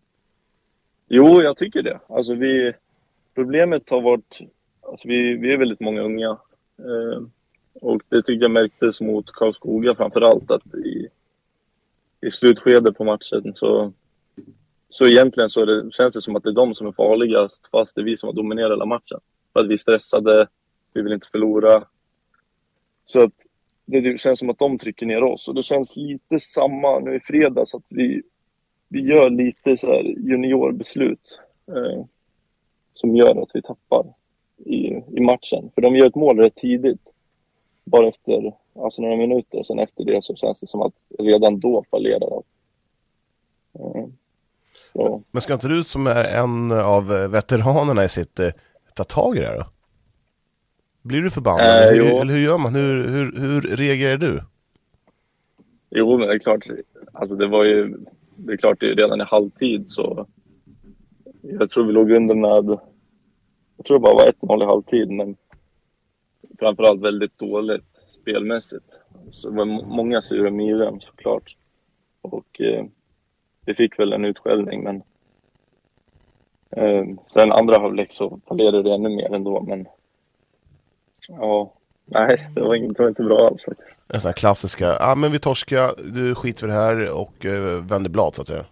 S11: Jo, jag tycker det. Alltså vi, problemet har varit, alltså vi, vi är väldigt många unga. Eh, och det tycker jag märktes mot Karlskoga framförallt, att i, i slutskedet på matchen så, så egentligen så det, känns det som att det är de som är farligast, fast det är vi som har dominerat hela matchen. För att vi stressade, vi vill inte förlora. Så att det känns som att de trycker ner oss. Och det känns lite samma nu i fredags, att vi, vi gör lite så här juniorbeslut eh, som gör att vi tappar i, i matchen. För de gör ett mål rätt tidigt. Bara efter alltså några minuter. Sen efter det så känns det som att redan då fallerar det. Eh, så.
S3: Men ska inte du som är en av veteranerna i sitt eh, ta tag i det här då? Blir du förbannad?
S11: Eh,
S3: hur, eller hur gör man? Hur, hur, hur reagerar du?
S11: Jo, men det är klart. Alltså det var ju... Det är klart, det är redan i halvtid så... Jag tror vi låg under med... Jag tror det bara var ett noll i halvtid, men... Framförallt väldigt dåligt spelmässigt. Så det var många sura milen såklart. Och eh, det fick väl en utskällning, men... Eh, sen andra halvlek så fallerade det ännu mer ändå, men... Ja, nej, det var inte, det var inte bra alls faktiskt.
S3: En sån här klassiska, ja ah, men vi torska, du skiter för det här och eh, vänder blad så att säga.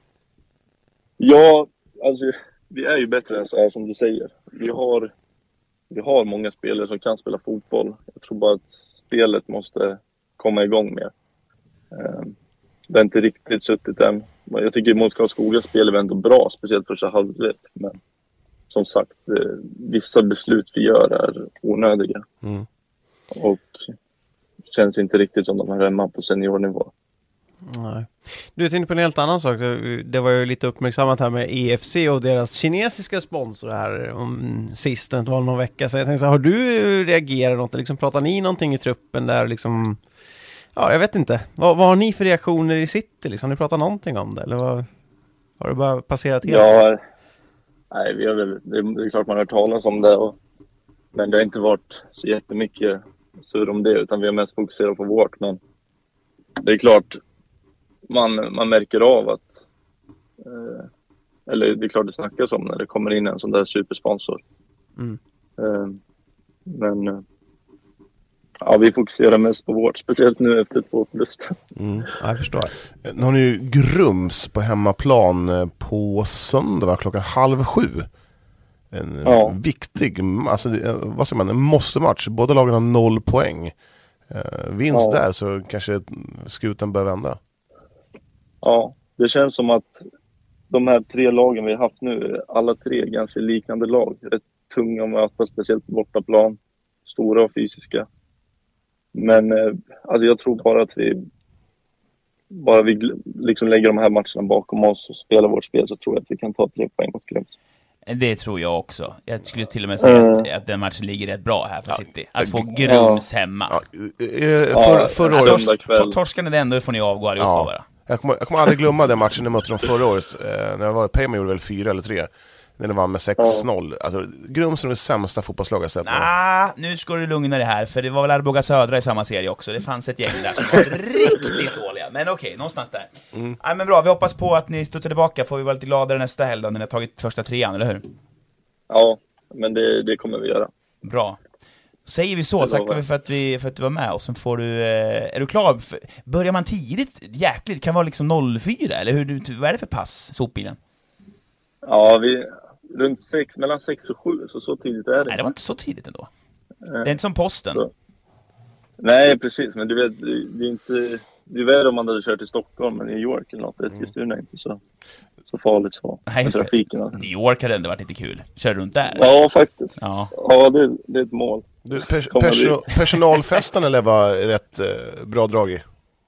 S11: Ja, alltså vi är ju bättre än så här som du säger. Vi har, vi har många spelare som kan spela fotboll. Jag tror bara att spelet måste komma igång mer. Eh, det är inte riktigt suttit än. Jag tycker mot Karlskoga spelar vi ändå bra, speciellt för så halvlek. Men som sagt, vissa beslut vi gör är onödiga. Mm. Och känns inte riktigt som de här hemma på seniornivå.
S4: Nej. Du tänkte på en helt annan sak. Det var ju lite uppmärksammat här med E F C och deras kinesiska sponsor här om sist, det var någon vecka. Så jag tänkte så här, har du reagerat något? Liksom, pratar ni någonting i truppen där liksom... Ja, jag vet inte. Vad, vad har ni för reaktioner i City? Liksom? Har ni pratat någonting om det? Eller vad, har det bara passerat helt?
S11: Ja, nej, vi har väl, det, är, det är klart man har hört talas om det. Och, men det har inte varit så jättemycket sur om det, utan vi har mest fokuserat på vårt. Men det är klart, man, man märker av att... Eh, eller det är klart det snackas om när det kommer in en sån där supersponsor. Mm. Eh, men... Eh, ja, vi fokuserar mest på vårt, speciellt nu efter två förluster.
S3: Mm, jag förstår. Nu har ni ju Grums på hemmaplan på söndag klockan halv sju. En ja. viktig, alltså, vad säger man, en måste-match. Båda lagen har noll poäng. Uh, vinst ja. där så kanske skutan bör vända.
S11: Ja, det känns som att de här tre lagen vi har haft nu, alla tre ganska liknande lag. Rätt tunga att möta, speciellt bortaplan. Stora och fysiska. Men alltså jag tror bara att vi bara vi liksom lägger de här matcherna bakom oss och spelar vårt spel, så tror jag att vi kan ta tre poäng mot Grums.
S2: Det tror jag också. Jag skulle till och med säga mm. att, att den matchen ligger rätt bra här för ja. City. Att få Grums ja. hemma. Ja.
S3: För, förra året...
S2: Tors, torskan är det ändå, får ni avgå allihopa ja. bara.
S3: Jag kommer, jag kommer aldrig glömma den matchen jag mötte dem förra året. Eh, när jag var Payman gjorde väl fyra eller tre. När det var med sex noll. Alltså, Grums är det sämsta fotbollslaget sett.
S2: Ah, nu ska du lugna dig här. För det var väl Arboga Södra i samma serie också. Det fanns ett gäng där som var riktigt dåliga. Men okej, okay, någonstans där. Mm. Ah, men bra, vi hoppas på att ni studsar tillbaka. Får vi vara lite gladare nästa helg då, när ni har tagit första trean, eller hur?
S11: Ja, men det, det kommer vi göra.
S2: Bra. Säger vi så, tackar vi för att, vi för att du var med. Och sen får du, eh, är du klar? För, börjar man tidigt, jäkligt, kan vara liksom noll fyra? Eller hur, vad är det för pass, sopbilen?
S11: Ja, vi runt sex, mellan sex och sju, så så tidigt är det.
S2: Nej, det var inte så tidigt ändå. Det är inte som posten.
S11: Så. Nej, precis, men du vet, det är inte... Det är värre om man hade kört till Stockholm, men New York eller något. Eskilstuna är inte så, så farligt så.
S2: Nej,
S11: trafiken. Alltså.
S2: New York hade ändå varit lite kul. Kör runt där?
S11: Ja, faktiskt.
S2: Ja,
S11: ja det, det är ett mål.
S3: Du, pers- perso- personalfesten eller var rätt eh, bra drag i?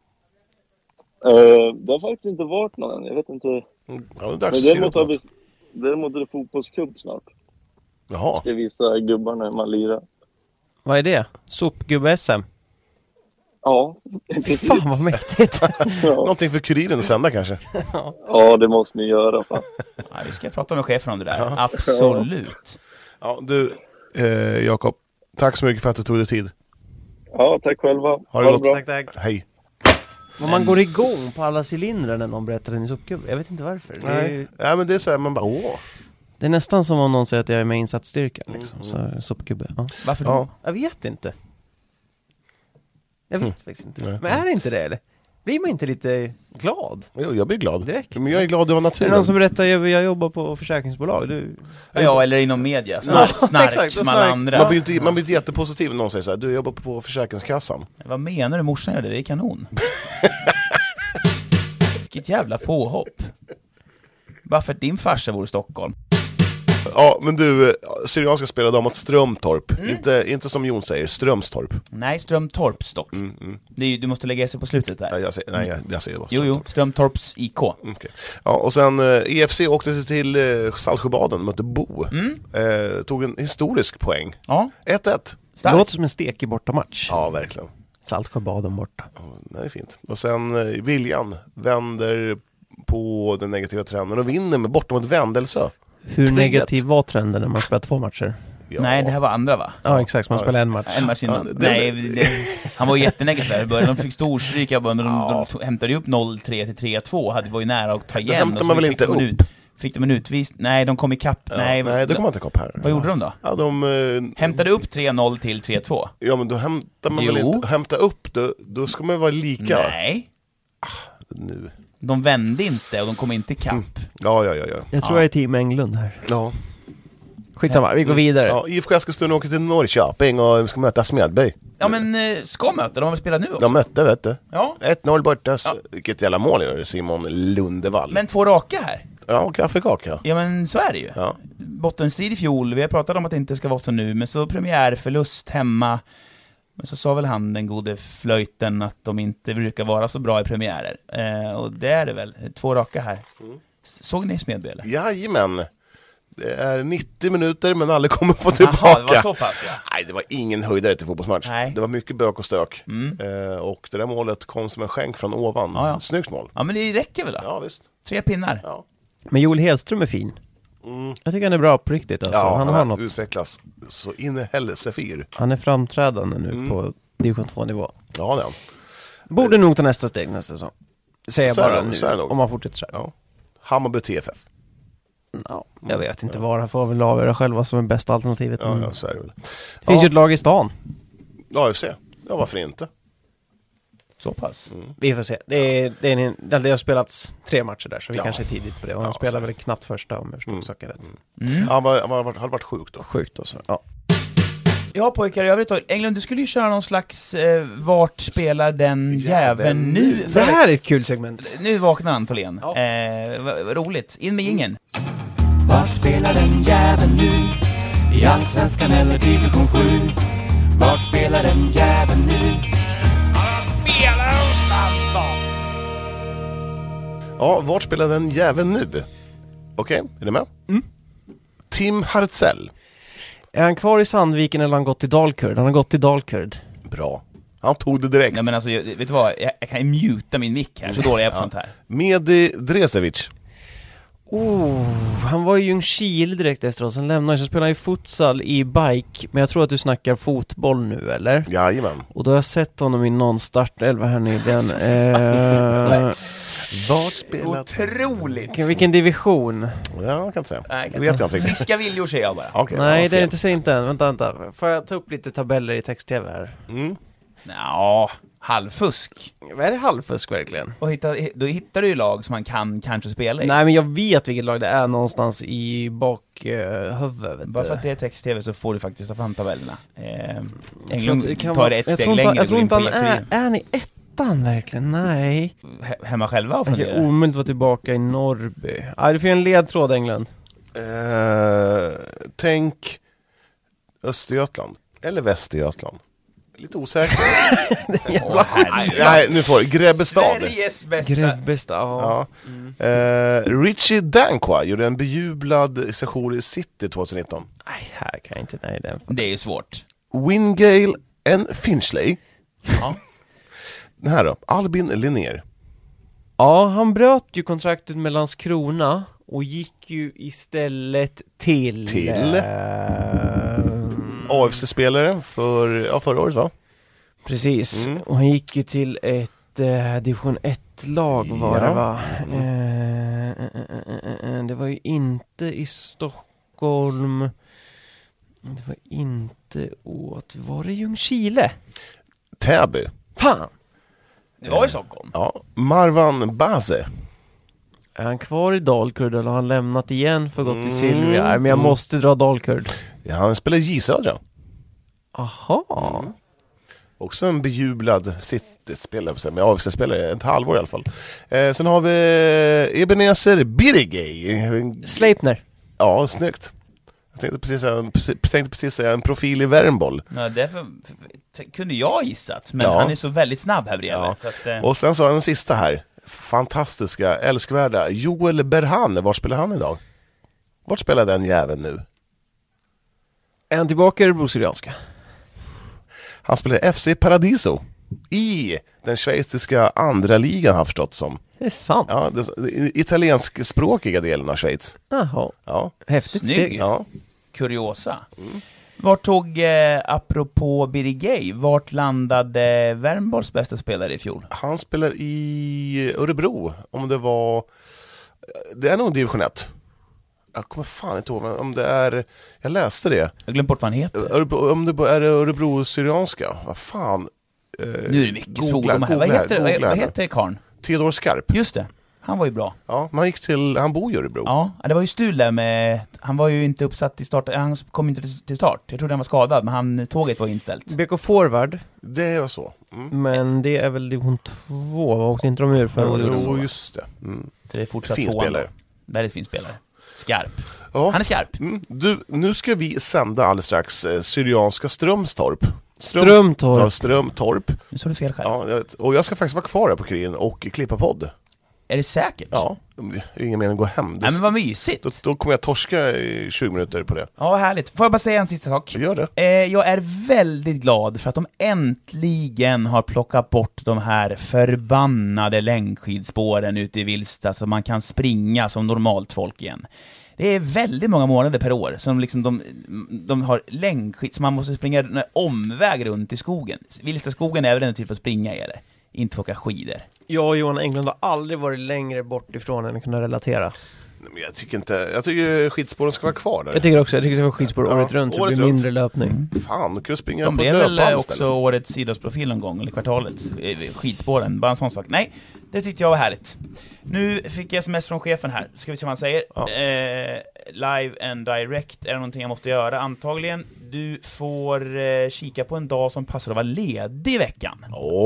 S11: Uh, det har faktiskt inte varit någon än. Jag vet inte.
S3: Mm, ja, det är
S11: men däremot, har vi, däremot är det fotbollskupp snart.
S3: Jaha.
S11: Ska visa gubbarna när man lirar.
S4: Vad är det? Sopgubbe-S M?
S11: Ja.
S4: Fan vad mäktigt.
S11: Ja.
S3: Någonting för Kuriren att sända kanske.
S11: Ja, det måste ni göra. Fan.
S2: Ja, vi ska prata med chefen om det där. Ja. Absolut.
S3: Ja, du, eh, Jakob. Tack så mycket för att du tog dig tid.
S11: Ja, tack själva.
S3: Ha det
S11: ha
S3: gott.
S11: Bra.
S4: Tack, tack.
S3: Hej.
S4: Men man går igång på alla cylindrar när någon berättar en sopgubbe. Jag vet inte varför. Det är, ju...
S3: Nej, men det är så här, man bara, åh.
S4: det är nästan som om någon säger att jag är med insatsstyrkan. Liksom. Så sopgubbe. Ja.
S2: Varför då?
S3: Ja.
S4: Jag vet inte. Jag vet
S3: Mm.
S4: faktiskt inte.
S3: Nej.
S4: Men är det inte det eller? Blir man inte lite glad?
S3: Jo, jag blir glad.
S4: Direkt.
S3: Men jag är glad det var
S4: Är det
S3: naturen.
S4: någon som berättar att jag jobbar på försäkringsbolag? Du...
S2: Ja, eller inom media. Snark,
S4: Ja,
S2: snark
S4: exakt,
S2: som
S4: snark.
S2: alla andra.
S3: Man blir inte, man blir inte jättepositiv när någon säger så här, du jobbar på Försäkringskassan.
S2: Vad menar du, morsan gör det? Det är kanon. Vilket jävla påhopp. Bara för att din farsa vore i Stockholm.
S3: Ja, men du, Syrianska spelar de mot Strömtorp. Mm. Inte, inte som Jon säger, Strömstorp.
S2: Nej, Strömtorps dock.
S3: Mm, mm.
S2: Det är ju, du måste lägga sig på slutet där.
S3: Nej, jag säger, nej, jag, jag säger bara
S2: Jo, jo, Strömtorps I K.
S3: Okay. Ja, och sen eh, E F C åkte till eh, Saltsjöbaden, mötte Bo.
S2: Mm.
S3: Eh, tog en historisk poäng.
S2: Ja.
S3: ett ett.
S4: Det låter som en stekig bortamatch.
S3: Ja, verkligen.
S4: Saltsjöbaden borta.
S3: Ja, det är fint. Och sen eh, Viljan vänder på den negativa trenden och vinner med borta mot Vändelsö.
S4: Hur negativ var trenden när man spelar två matcher?
S2: Ja. Nej, det här var andra va?
S4: Ja, exakt. Man
S3: Ja,
S4: spelar en match.
S2: En match innan.
S3: Ja, det-
S2: Nej, det, han var jättenegativ där i början. De fick storstryka, de, de,
S3: Ja.
S2: de tog, hämtade ju upp noll tre till tre två. Hade var ju nära att ta igen.
S3: hämtar
S2: och så
S3: man väl
S2: fick
S3: inte
S2: de en
S3: upp?
S2: Ut, fick de en utvis? Nej, de kom i kapp.
S3: Ja,
S2: nej,
S3: nej, det kommer inte kopp här.
S2: Vad gjorde de då?
S3: Ja, de... Eh,
S2: Hämtade upp tre noll till tre två.
S3: ja, men då hämtar man väl
S2: Jo.
S3: inte... Hämta upp, då, då ska man vara lika.
S2: Nej,
S3: Nu.
S2: de vände inte och de kom inte i kapp.
S3: Mm. Ja, ja, ja, ja.
S4: Jag tror
S2: Ja.
S4: jag är team Englund här.
S3: Ja.
S4: Skitsamma, vi går vidare.
S3: Ja, I F K Eskilstuna åker till Norrköping och ska möta Smedberg.
S2: Ja, men eh, ska möta, de har väl spelat nu också?
S3: De mötte, vet du.
S2: Ja,
S3: ett noll borta.
S2: Ja.
S3: Vilket jävla mål gör Simon Lundevall.
S2: men två raka här.
S3: Ja, kaffekaka.
S2: Ja, men så är det ju.
S3: Ja.
S2: Bottenstrid i fjol, vi har pratat om att det inte ska vara så nu, men så premiärförlust hemma. Men så sa väl han, den gode flöjten, att de inte brukar vara så bra i premiärer. Eh, och det är det väl, två raka här.
S3: Mm.
S2: Såg ni Smedby eller?
S3: Jajamän. Det är nittio minuter, men alla kommer få tillbaka.
S2: Jaha, det var så pass, ja.
S3: Nej, det var ingen höjdare till fotbollsmatch.
S2: Nej.
S3: Det var mycket bök och stök.
S2: Mm.
S3: Eh, och det där målet kom som en skänk från ovan.
S2: Ja, ja.
S3: Snyggt mål.
S2: Ja, men det räcker väl då?
S3: Ja, visst.
S2: Tre pinnar.
S3: Ja.
S4: Men Joel Hedström är fin.
S3: Mm.
S4: Jag tycker han är bra på riktigt alltså.
S3: Ja,
S4: han, har något.
S3: utvecklas så in i helsefyr.
S4: Han är framträdande nu
S3: Mm.
S4: på division två-nivå.
S3: Ja, det är han.
S4: Borde nog ta nästa steg nästa säsong. Säger jag
S3: Så är
S4: bara
S3: det,
S4: nu,
S3: så är det nog.
S4: om man fortsätter så här.
S3: Ja. Hammarby T F F.
S4: Ja, jag vet inte vad det får väl avgöra själva som är bästa alternativet.
S3: Ja,
S4: men
S3: ja, så är det väl.
S4: det finns
S3: Ja.
S4: ju ett lag i stan.
S3: Ja, jag ser. Ja, varför inte?
S2: Så pass.
S3: Mm.
S4: Vi får se. Det, är, det, är en, det har spelats tre matcher där, så vi
S3: Ja.
S4: kanske är tidigt på det. Och han
S3: Ja,
S4: spelar
S3: så.
S4: väl knappt första, om jag förstår
S3: Mm.
S4: saken rätt.
S2: Mm.
S3: Ja, han var, han var, hade varit sjuk då.
S4: Sjukt och så. Ja.
S2: Ja, pojkar, i övrigt då. Englund, du skulle ju köra någon slags eh, vart spelar den jäveln nu?
S4: Det här är ett kul segment.
S2: Nu vaknar Antolén.
S4: Ja.
S2: Eh, vad, vad roligt. In med ingen.
S12: Vart spelar den jäveln nu? I Allsvenskan eller division sju? Vart spelar den jäveln nu?
S2: Han spelar någonstans då.
S3: Ja, vart spelar den jäveln nu? Okej, är ni med?
S4: Mm.
S3: Tim Hartzell.
S4: Är han kvar i Sandviken eller har han gått till Dalkurd? Han har gått till Dalkurd.
S3: Bra. Han tog det direkt.
S2: Ja, men alltså, jag, vet du vad? Jag, jag kan ju muta min mick här, så dålig är jag på
S3: Ja.
S2: sånt här.
S3: Medi Dresevic.
S4: Oh, han var i Ljungskile direkt efter oss. Sen lämnade han, så spelade han i futsal i bike. Men jag tror att du snackar fotboll nu, eller?
S3: Jajamän.
S4: Och då har jag sett honom i någon startelva här nyligen. eh,
S3: Vart spelar...
S2: Otroligt!
S4: vilken, vilken division?
S3: Ja, jag kan inte säga.
S2: Nej,
S3: Det vet jag inte riktigt.
S2: Friska viljor säger jag bara.
S3: Okej,
S4: Nej,
S3: ja,
S4: det är
S3: fel.
S4: inte, säg inte än. Vänta, vänta. Får jag ta upp lite tabeller i text-tv här?
S3: Mm.
S2: Ja, halvfusk.
S4: Vad är det halvfusk verkligen?
S2: Och hitta, då hittar du ju lag som man kan kanske spela i.
S4: Nej, men jag vet vilket lag det är någonstans i bakhuvudet.
S2: Uh, Bara för att det är text-tv så får du faktiskt ta fram tabellerna. Eh,
S4: Englund
S2: det
S4: tar
S2: vara,
S4: det ett steg längre. Jag tror inte han är, är ni ettan verkligen? Nej.
S2: He- hemma själva och
S4: fundera. Det är omöjligt att vara tillbaka i Norrby. Ja, du får en ledtråd, England.
S3: Uh, tänk Östergötland. Eller Västergötland. Lite osäker. oh, nej, nej, nu får Grebbestad.
S2: Sveriges bästa.
S4: Grebbestad, ja.
S3: Mm. Uh, Richie Dankwa gjorde en bejublad session i City tjugonitton.
S4: Nej, här kan jag inte. Nej, den.
S2: Det är ju svårt.
S3: Wingale and Finchley.
S2: Ja.
S3: Den här då, Albin Linnér.
S4: Ja, han bröt ju kontraktet med Landskrona och gick ju istället till...
S3: Till? Uh... A F C-spelare för, ja, förra året, va?
S4: Precis, mm. och han gick ju till ett eh, division ett-lag var ja. det va? Eh, eh, eh, det var ju inte i Stockholm. Det var inte åt... Var det Ljungskile?
S3: Täby.
S4: Fan!
S2: Det var i Stockholm.
S3: Ja, Marwan Baze.
S4: Är han kvar i Dalkurd eller har han lämnat igen för gått till Silvia? Mm. Men jag måste dra Dalkurd.
S3: Ja, han spelar J Södra.
S4: Aha. Mm.
S3: Också en bejublad City-spelare med A F C-spelare, ett halvår i alla fall. Eh, sen har vi Ebenezer Birgay.
S4: Sleipner.
S3: Ja, snyggt. Jag tänkte precis säga, tänkte precis säga en profil i Värmboll.
S2: Ja, därför kunde jag gissat, men
S3: ja.
S2: han är så väldigt snabb här bredvid.
S3: Ja.
S2: Så att, eh...
S3: Och sen så har den sista här. Fantastiska, älskvärda Joel Berhan. Var spelar han idag? Vart spelar den jäveln nu?
S4: Är han tillbaka i Örebro Syrianska?
S3: Han spelar F C Paradiso i den schweiziska andra ligan, har förstått som.
S4: Det är sant.
S3: Ja, den italienskspråkiga delen av Schweiz.
S4: Jaha.
S3: Ja.
S4: Häftigt steg.
S3: Ja.
S2: Kuriosa. Mm. Vart tog, eh, apropå Birgay, vart landade Värmbolls bästa spelare i fjol?
S3: Han spelar i Örebro, om det var... Det är nog division ett. Jag kommer fan inte ihåg om det är... Jag läste det.
S2: Jag glömde bort vad han heter.
S3: Örebro, om det är Örebro Syrianska. Vad fan?
S2: Eh, nu är det mycket svordomar här. Vad heter, vad, vad heter karn?
S3: Theodor Skarp.
S2: Just det. Han var ju bra.
S3: Ja, man gick till... Han bor i Örebro.
S2: Ja, det var ju stul där med... Han var ju inte uppsatt i start. Han kom inte till start. Jag trodde han var skadad, men han, tåget var inställt.
S4: B K Forward.
S3: Det var så. Mm.
S4: Men det är väl division två. Vad åkte inte de ur för?
S3: Jo, just det. Mm.
S2: Så det är fortsatt
S3: fin spelare.
S2: Väldigt fin spelare. Skarp.
S3: Ja.
S2: Han är skarp.
S3: Mm. Du, nu ska vi sända alldeles strax eh, Syrianska Strömstorp.
S4: Ström, Strömtorp.
S3: Ja, Strömtorp.
S2: Nu sa du fel själv.
S3: Ja, jag vet. Och jag ska faktiskt vara kvar här på Kurin och klippa podd.
S2: Är det säkert?
S3: Ja, det är ingen mening att gå hem.
S2: Nej, men vad mysigt.
S3: Då, då kommer jag torska i tjugo minuter på det.
S2: Ja, vad härligt. Får jag bara säga en sista sak?
S3: Gör det.
S2: Eh, jag är väldigt glad för att de äntligen har plockat bort de här förbannade längdskidspåren ute i Vilsta så man kan springa som normalt folk igen. Det är väldigt många månader per år som liksom de, de har längdskid så man måste springa en omväg runt i skogen. Vilsta skogen är väl en typ för att springa i det. Inte för att åka skidor.
S4: Jag och Johan Englund har aldrig varit längre bort ifrån än att kunna relatera.
S3: Nej, men jag tycker inte, jag tycker skidspåren ska vara kvar där.
S4: Jag tycker också, jag tycker det ska vara skidspår ja, året runt så det blir runt. Mindre löpning.
S3: Mm. Fan, du kan springa
S2: de
S3: på
S2: löpband. De blev väl också
S3: ställen.
S2: Årets idrottsprofil någon gång, eller kvartalets skidspåren, bara en sån sak. Nej, det tyckte jag var härligt. Nu fick jag sms från chefen här, ska vi se vad han säger.
S3: Ja.
S2: Eh, live and direct, är det någonting jag måste göra? Antagligen, du får eh, kika på en dag som passar att vara ledig i veckan.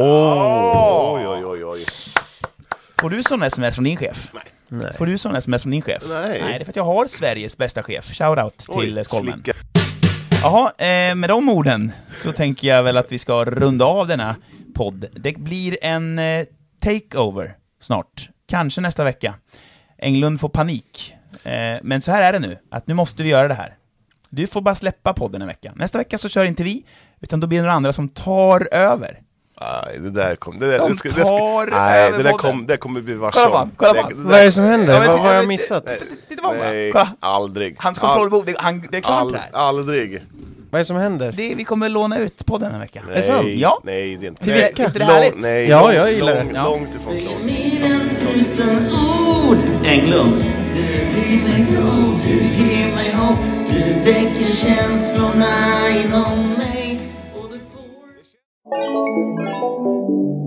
S3: Oh. Oj, oj, oj, oj.
S2: Får du sån sms från din chef?
S3: Nej.
S2: Nej. Får du sån sms från din chef?
S3: Nej.
S2: Nej, det är för att jag har Sveriges bästa chef. Shoutout till
S3: Oj,
S2: Skolmen.
S3: slicka.
S2: Jaha, eh, med de orden så tänker jag väl att vi ska runda av denna podd. Det blir en eh, takeover snart. Kanske nästa vecka. Englund får panik. Eh, men så här är det nu, att nu måste vi göra det här. Du får bara släppa podden en vecka. Nästa vecka så kör inte vi, utan då blir det några andra som tar över.
S3: Nej, det där kom det där,
S2: De
S3: det ska, det
S2: tar
S3: ska, nej,
S2: över
S3: det där
S2: podden.
S3: kom det kommer bli vars.
S2: Kolla på, kolla på.
S3: Det, det
S4: Vad är det som händer?
S2: Ja, men
S4: Vad
S2: det-
S4: har jag
S2: det-
S4: missat?
S2: Titta på
S3: Nej,
S2: Kolla.
S3: aldrig.
S2: Hans kontrollbok, det, han, det är klart
S3: All,
S2: det här.
S3: aldrig.
S4: Vad är det som händer?
S2: Det, vi kommer låna ut podden den här veckan.
S3: Nej,
S4: det sant?
S2: Ja.
S3: Nej, det är inte.
S2: Visst
S3: Nej,
S2: är det- visst är det
S3: lång-
S2: härligt?
S3: Nej,
S4: Ja,
S3: lång-
S4: jag gillar
S3: lång,
S4: det.
S2: Ja.
S3: Långt ifrån klart.
S12: Mer än tusen ord Englund. Du ger mig tro, du ger mig hopp. Du väcker känslorna inom mig. Och du får...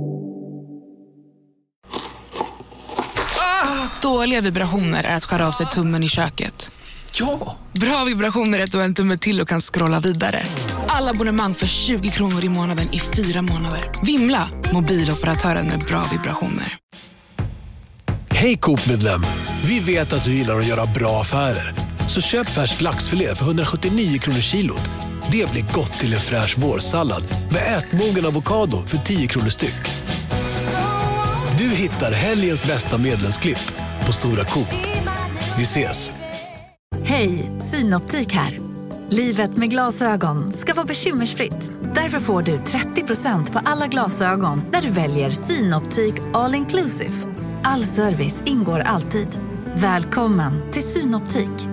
S13: Dåliga vibrationer är att skära av sig tummen i köket.
S14: Ja!
S13: Bra vibrationer är att du har en tumme till och kan scrolla vidare. Alla abonnemang för tjugo kronor i månaden i fyra månader. Vimla! Mobiloperatören med bra vibrationer.
S15: Hej Coop-medlem! Vi vet att du gillar att göra bra affärer. Så köp färsk laxfilé för hundrasjuttionio kronor kilot. Det blir gott till en fräsch vårsallad med ätmogen avokado för tio kronor styck. Du hittar helgens bästa medlemsklipp på Stora Coop. Vi ses!
S1: Hej, Synoptik här. Livet med glasögon ska vara bekymmersfritt. Därför får du trettio procent på alla glasögon när du väljer Synoptik All Inclusive. All service ingår alltid. Välkommen till Synoptik.